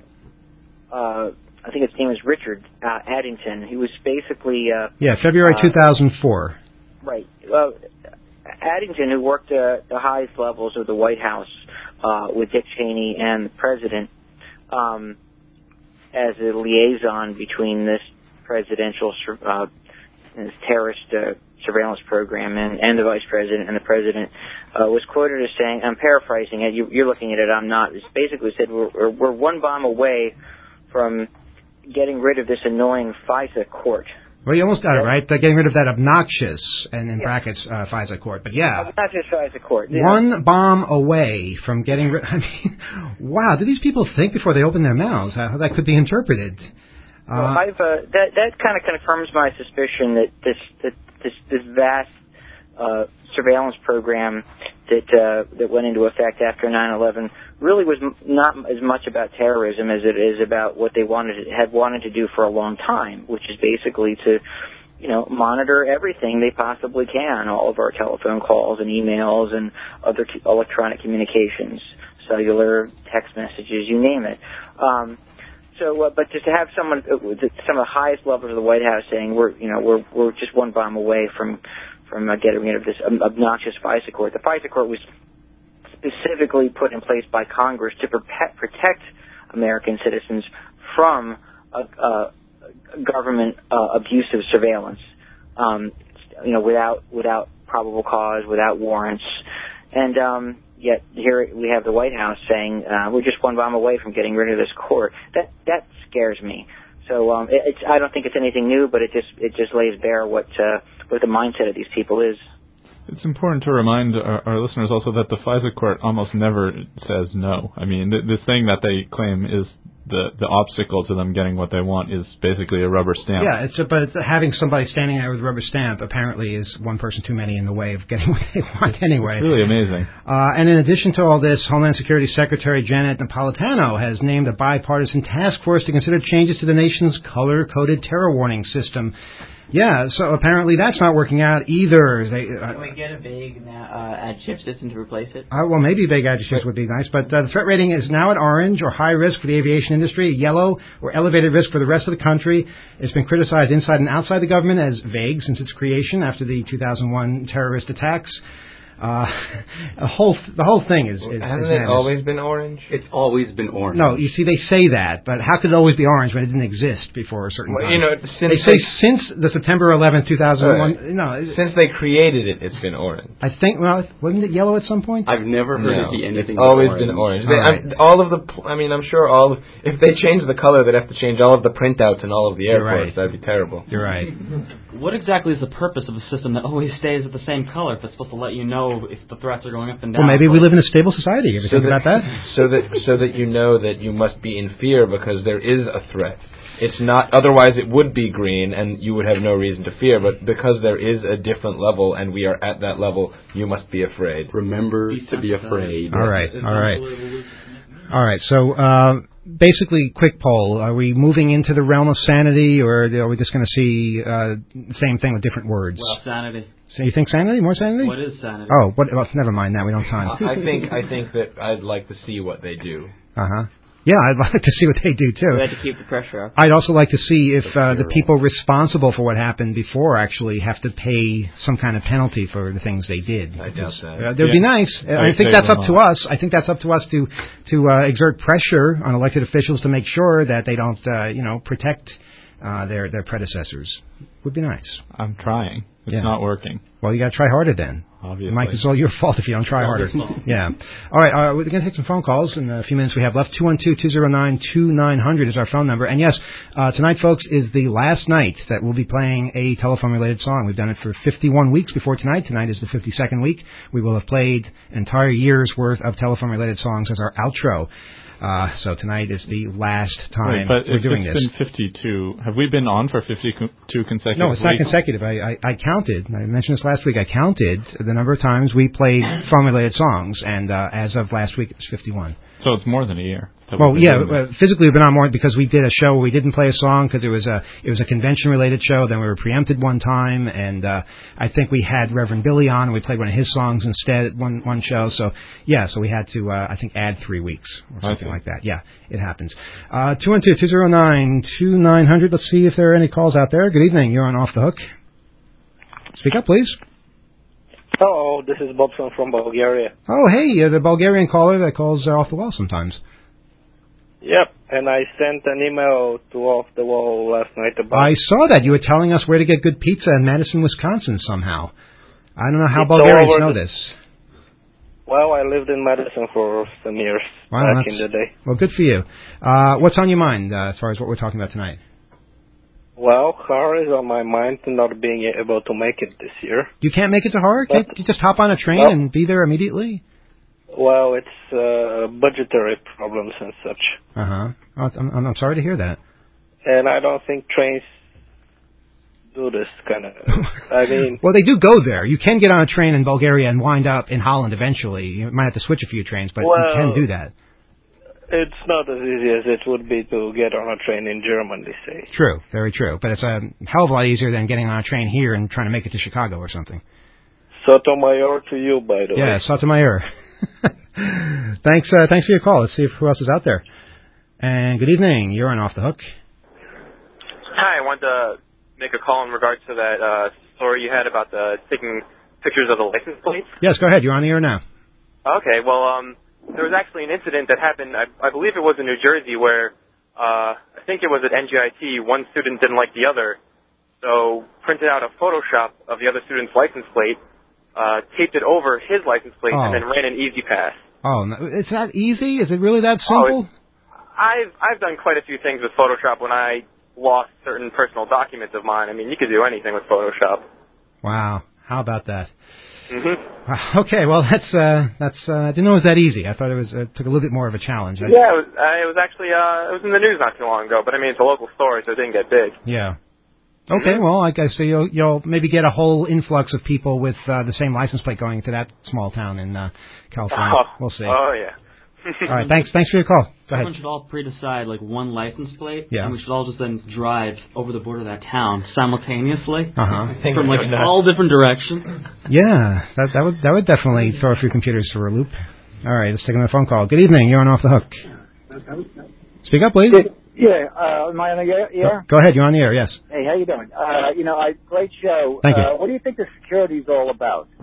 uh, I think his name was Richard uh, Addington. He was basically uh, yeah, February uh, two thousand four. Right. Uh, Addington, who worked at the highest levels of the White House uh, with Dick Cheney and the president um, as a liaison between this presidential uh, this terrorist uh, surveillance program and, and the vice president and the president, uh, was quoted as saying, I'm paraphrasing it, you, you're looking at it, I'm not, it basically said we're, we're one bomb away from getting rid of this annoying FISA court. Well, you almost got it right. They're getting rid of that obnoxious, and in yeah. brackets, uh, FISA court. But yeah, obnoxious FISA court. Yeah. One bomb away from getting rid. I mean, wow! Do these people think before they open their mouths how that could be interpreted? Well, uh, I've uh, that that kind of confirms my suspicion that this that this this vast uh, surveillance program that uh, that went into effect after nine eleven really was m- not as much about terrorism as it is about what they wanted to, had wanted to do for a long time, which is basically to, you know, monitor everything they possibly can, all of our telephone calls and emails and other c- electronic communications, cellular, text messages, you name it. Um, so, uh, but just to have someone, uh, some of the highest levels of the White House saying we're, you know, we're we're just one bomb away from from uh, getting rid of this um, obnoxious FISA court. The FISA court was specifically put in place by Congress to pre- protect American citizens from a, a government uh, abusive surveillance, um, you know, without without probable cause, without warrants, and um, yet here we have the White House saying uh, we're just one bomb away from getting rid of this court. That that scares me. So um, it, it's I don't think it's anything new, but it just it just lays bare what uh, what the mindset of these people is. It's important to remind our, our listeners also that the FISA court almost never says no. I mean, th- this thing that they claim is the the obstacle to them getting what they want is basically a rubber stamp. Yeah, it's a, but having somebody standing there with a rubber stamp apparently is one person too many in the way of getting what they want anyway. It's really amazing. Uh, and in addition to all this, Homeland Security Secretary Janet Napolitano has named a bipartisan task force to consider changes to the nation's color-coded terror warning system. Yeah, so apparently that's not working out either. They, uh, Can we get a vague uh, adjective system to replace it? Uh, well, maybe vague adjectives would be nice, but uh, the threat rating is now at orange or high risk for the aviation industry, yellow or elevated risk for the rest of the country. It's been criticized inside and outside the government as vague since its creation after the two thousand one terrorist attacks. Uh, the whole the whole thing is. is Hasn't is it madness. always been orange? It's always been orange. No, you see, they say that, but how could it always be orange when it didn't exist before a certain Well, time? you know, since they say they- since the September eleventh, two thousand one. Right. No, Since they created it, it's been orange. I think. Well, wasn't it yellow at some point? I've never heard No, it be anything it's always but been orange. All They, right. I'm, all of the, pl- I mean, I'm sure all. Of, if they change the color, they'd have to change all of the printouts in all of the You're airports. right. That'd be terrible. You're right. What exactly is the purpose of a system that always stays at the same color if it's supposed to let you know if the threats are going up and down? Well, maybe we live in a stable society. You ever So think that, about that? so that so that you know that you must be in fear because there is a threat. It's not. Otherwise, it would be green, and you would have no reason to fear. But because there is a different level, and we are at that level, you must be afraid. Remember to be afraid. All right. All right. All right. So, uh, basically, quick poll: are we moving into the realm of sanity, or are we just going to see uh, the same thing with different words? Well, sanity. So you think sanity? More sanity? What is sanity? Oh, what? Well, never mind that. We don't have time. I think I think that I'd like to see what they do. Uh huh. Yeah, I'd like to see what they do too. We had to keep the pressure up. I'd also like to see if uh, the people responsible for what happened before actually have to pay some kind of penalty for the things they did. I doubt that. Uh, that would be nice. Uh, I think that's up to us. I think that's up to us to to uh, exert pressure on elected officials to make sure that they don't, uh, you know, protect uh, their their predecessors. Would be nice. I'm trying. It's Yeah. not working. Well, you got to try harder then. Obviously. Mike, it's all your fault if you don't try It's all harder. his fault. Yeah. All right, uh, we're going to take some phone calls in the few minutes we have left. two one two, two zero nine, two nine zero zero is our phone number. And yes, uh, tonight, folks, is the last night that we'll be playing a telephone-related song. We've done it for fifty-one weeks before tonight. Tonight is the fifty-second week. We will have played an entire year's worth of telephone-related songs as our outro. Uh, so tonight is the last time Wait, but we're if doing it's this. been fifty-two, have we been on for fifty-two consecutive No, it's not weeks? consecutive. I, I, I counted. I mentioned this last week. I counted the number of times we played phone-related songs, and uh, as of last week, it was fifty-one. So it's more than a year. that Well, we've been yeah, doing this. uh, physically we've been on more because we did a show where we didn't play a song because it was a it was a convention-related show. Then we were preempted one time, and uh, I think we had Reverend Billy on, and we played one of his songs instead at one one show. So yeah, so we had to uh, I think add three weeks or something like that. Yeah, it happens. Uh, two one two two zero nine two nine zero zero. Let's see if there are any calls out there. Good evening. You're on Off the Hook. Speak up, please. Hello, this is Bobson from Bulgaria. Oh, hey, uh, the Bulgarian caller that calls uh, off the wall sometimes. Yep, and I sent an email to Off the Wall last night about... I saw that. You were telling us where to get good pizza in Madison, Wisconsin somehow. I don't know how It's Bulgarians all over know the- this. Well, I lived in Madison for some years Wow, back that's- in the day. Well, good for you. Uh, what's on your mind uh, as far as what we're talking about tonight? Well, horror is on my mind not being able to make it this year. You can't make it to horror? Can't you just hop on a train No. and be there immediately? Well, it's uh, budgetary problems and such. Uh-huh. Oh, I'm, I'm, I'm sorry to hear that. And I don't think trains do this kind of... I mean... Well, they do go there. You can get on a train in Bulgaria and wind up in Holland eventually. You might have to switch a few trains, but you Well, can do that. It's not as easy as it would be to get on a train in Germany, say. True, very true. But it's a hell of a lot easier than getting on a train here and trying to make it to Chicago or something. Sotomayor to you, by the way. Yeah, Sotomayor. thanks, uh, thanks for your call. Let's see if who else is out there. And good evening. You're on Off the Hook. Hi, I wanted to make a call in regards to that uh, story you had about the taking pictures of the license plates. Yes, go ahead. You're on the air now. Okay, well, um, there was actually an incident that happened, I, I believe it was in New Jersey, where uh, I think it was at N G I T, one student didn't like the other, so printed out a Photoshop of the other student's license plate, uh, taped it over his license plate, Oh. and then ran an easy pass. Oh, no, it's that easy? Is it really that Oh, simple? I've I've done quite a few things with Photoshop when I lost certain personal documents of mine. I mean, you could do anything with Photoshop. Wow. How about that? Mm-hmm. Uh, Okay, well, that's, uh, that's, uh, I didn't know it was that easy. I thought it was, uh, took a little bit more of a challenge. I, Yeah, it was, uh, it was actually uh, it was in the news not too long ago, but I mean, it's a local story, so it didn't get big. Yeah. Okay, well, I guess so you'll, you'll maybe get a whole influx of people with uh, the same license plate going to that small town in uh, California. Oh, We'll see. Oh yeah. All right, thanks. Thanks for your call. Go ahead. Everyone should all pre-decide like one license plate, Yeah. and we should all just then drive over the border of that town simultaneously Uh-huh. from like all different directions. Yeah, that that would that would definitely throw a few computers for a loop. All right, let's take another phone call. Good evening. You're on Off the Hook. Speak up, please. Yeah, uh, am I on the air? Yeah? Go ahead. You're on the air. Yes. Hey, how you doing? Uh, you know, I great show. Thank you. Uh, what do you think the security's all about?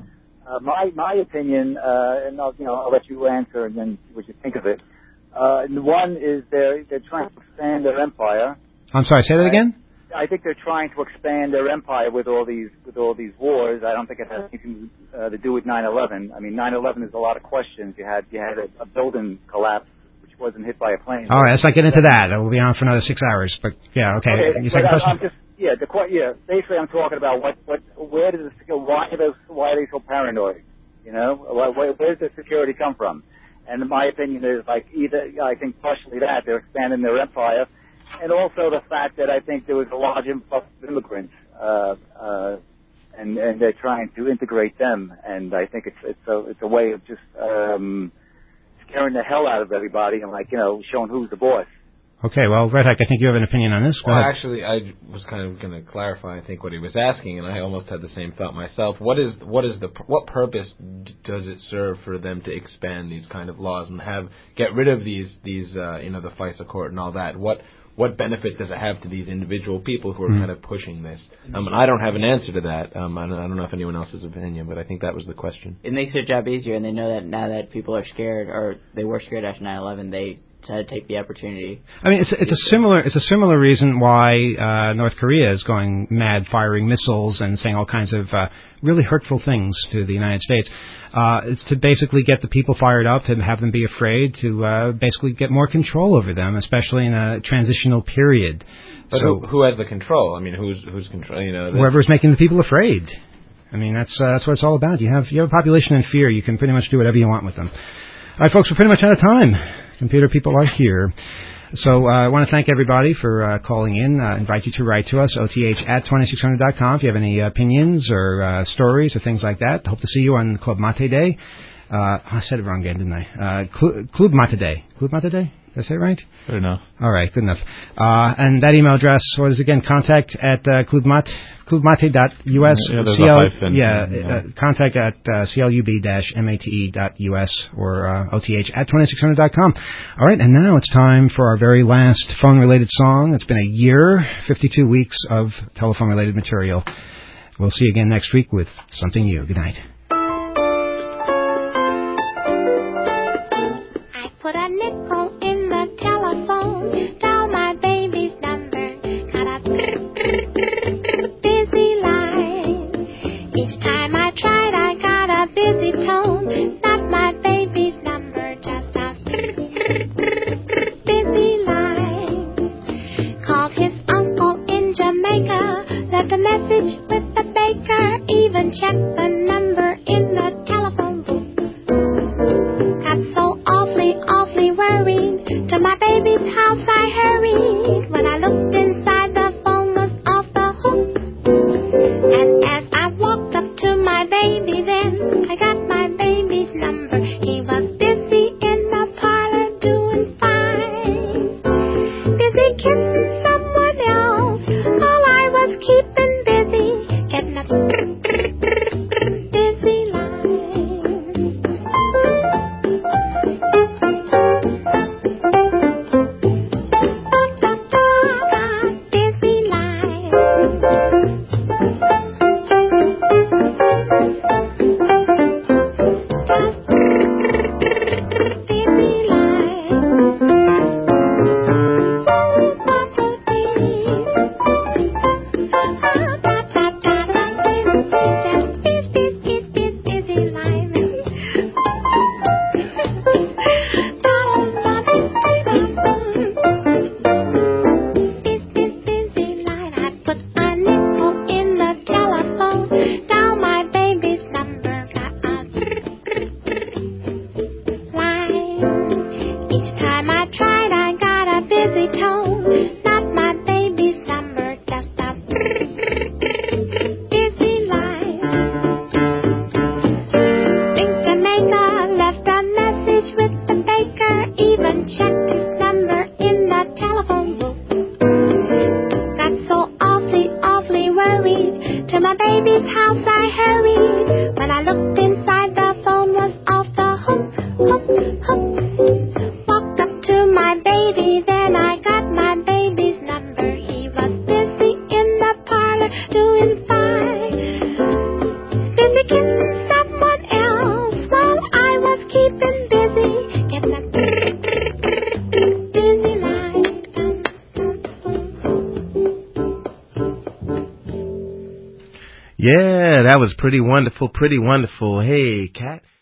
Uh, my my opinion, uh, and I'll, you know, I'll let you answer and then see what you think of it. Uh, one is they're they're trying to expand their empire. I'm sorry. Say that again. I think they're trying to expand their empire with all these with all these wars. I don't think it has anything uh, to do with nine eleven. I mean, nine eleven is a lot of questions. You had you had a, a building collapse which wasn't hit by a plane. All right, let's not get into that. We'll be on for another six hours. But yeah, okay. okay Your but second I, question. I'm just yeah, the que- yeah. Basically, I'm talking about what what where does this go? Why are those why are they so paranoid? You know, where, where, where does the security come from? And my opinion is like either I think partially that they're expanding their empire. And also the fact that I think there was a large influx of immigrants, uh, uh, and, and they're trying to integrate them. And I think it's it's a it's a way of just um, scaring the hell out of everybody and, like, you know, showing who's the boss. Okay, well, Red Hack, I think you have an opinion on this. Go Well, ahead. actually, I was kind of going to clarify, I think, what he was asking, and I almost had the same thought myself. What is what is the what purpose d- does it serve for them to expand these kind of laws and have get rid of these these uh, you know the FISA court and all that? What What benefit does it have to these individual people who are Mm. kind of pushing this? Um, and I don't have an answer to that. Um, I, don't, I don't know if anyone else has an opinion, but I think that was the question. It makes their job easier, and they know that now that people are scared, or they were scared after nine eleven, they try to take the opportunity. I mean, it's it's a similar it's a similar reason why uh, North Korea is going mad, firing missiles and saying all kinds of uh, really hurtful things to the United States. Uh, it's to basically get the people fired up, to have them be afraid, to uh, basically get more control over them, especially in a transitional period. But so who, who has the control? I mean, who's who's control? You know, the, whoever's making the people afraid. I mean, that's uh, that's what it's all about. You have you have a population in fear. You can pretty much do whatever you want with them. All right, folks, we're pretty much out of time. Computer people are here. So uh, I want to thank everybody for uh, calling in. I uh, invite you to write to us, O T H at twenty-six hundred dot com, if you have any opinions or uh, stories or things like that. Hope to see you on Club Mate Day. Uh, I said it wrong again, didn't I? Uh, Cl- Club Mate Day. Club Mate Day? Did I say it right? Good enough. All right, good enough. Uh, and that email address, what is it again? Contact at uh, clubmate, clubmate dot U S. Yeah, there's C L, a hyphen. yeah, Yeah. uh, contact at uh, club-mate dot U S or uh, O T H at twenty-six hundred dot com. All right, and now it's time for our very last phone-related song. It's been a year, fifty-two weeks of telephone-related material. We'll see you again next week with something new. Good night. I put a nickel in the telephone, dial my baby's number, got a busy line. Each time I tried, I got a busy tone, not my baby's number, just a busy line. Called his uncle in Jamaica, left a message with the baker, even checked the number in the telephone booth. Got so awfully, awfully worried. To my baby's house I hurried. When I looked inside, the phone was off the hook. And as I walked up to my baby, then I got my baby's number. He was busy in the parlor doing fine, busy kissing someone else, while I was keeping busy, getting a busy line. Busy line. To my baby's house I hurried. When I looked inside, the phone was off the hook, hook, hook. Walked up to my baby, then I got my baby's number. He was busy in the parlor doing fine, busy kissing someone Yeah, that was pretty wonderful, pretty wonderful. Hey, Kat.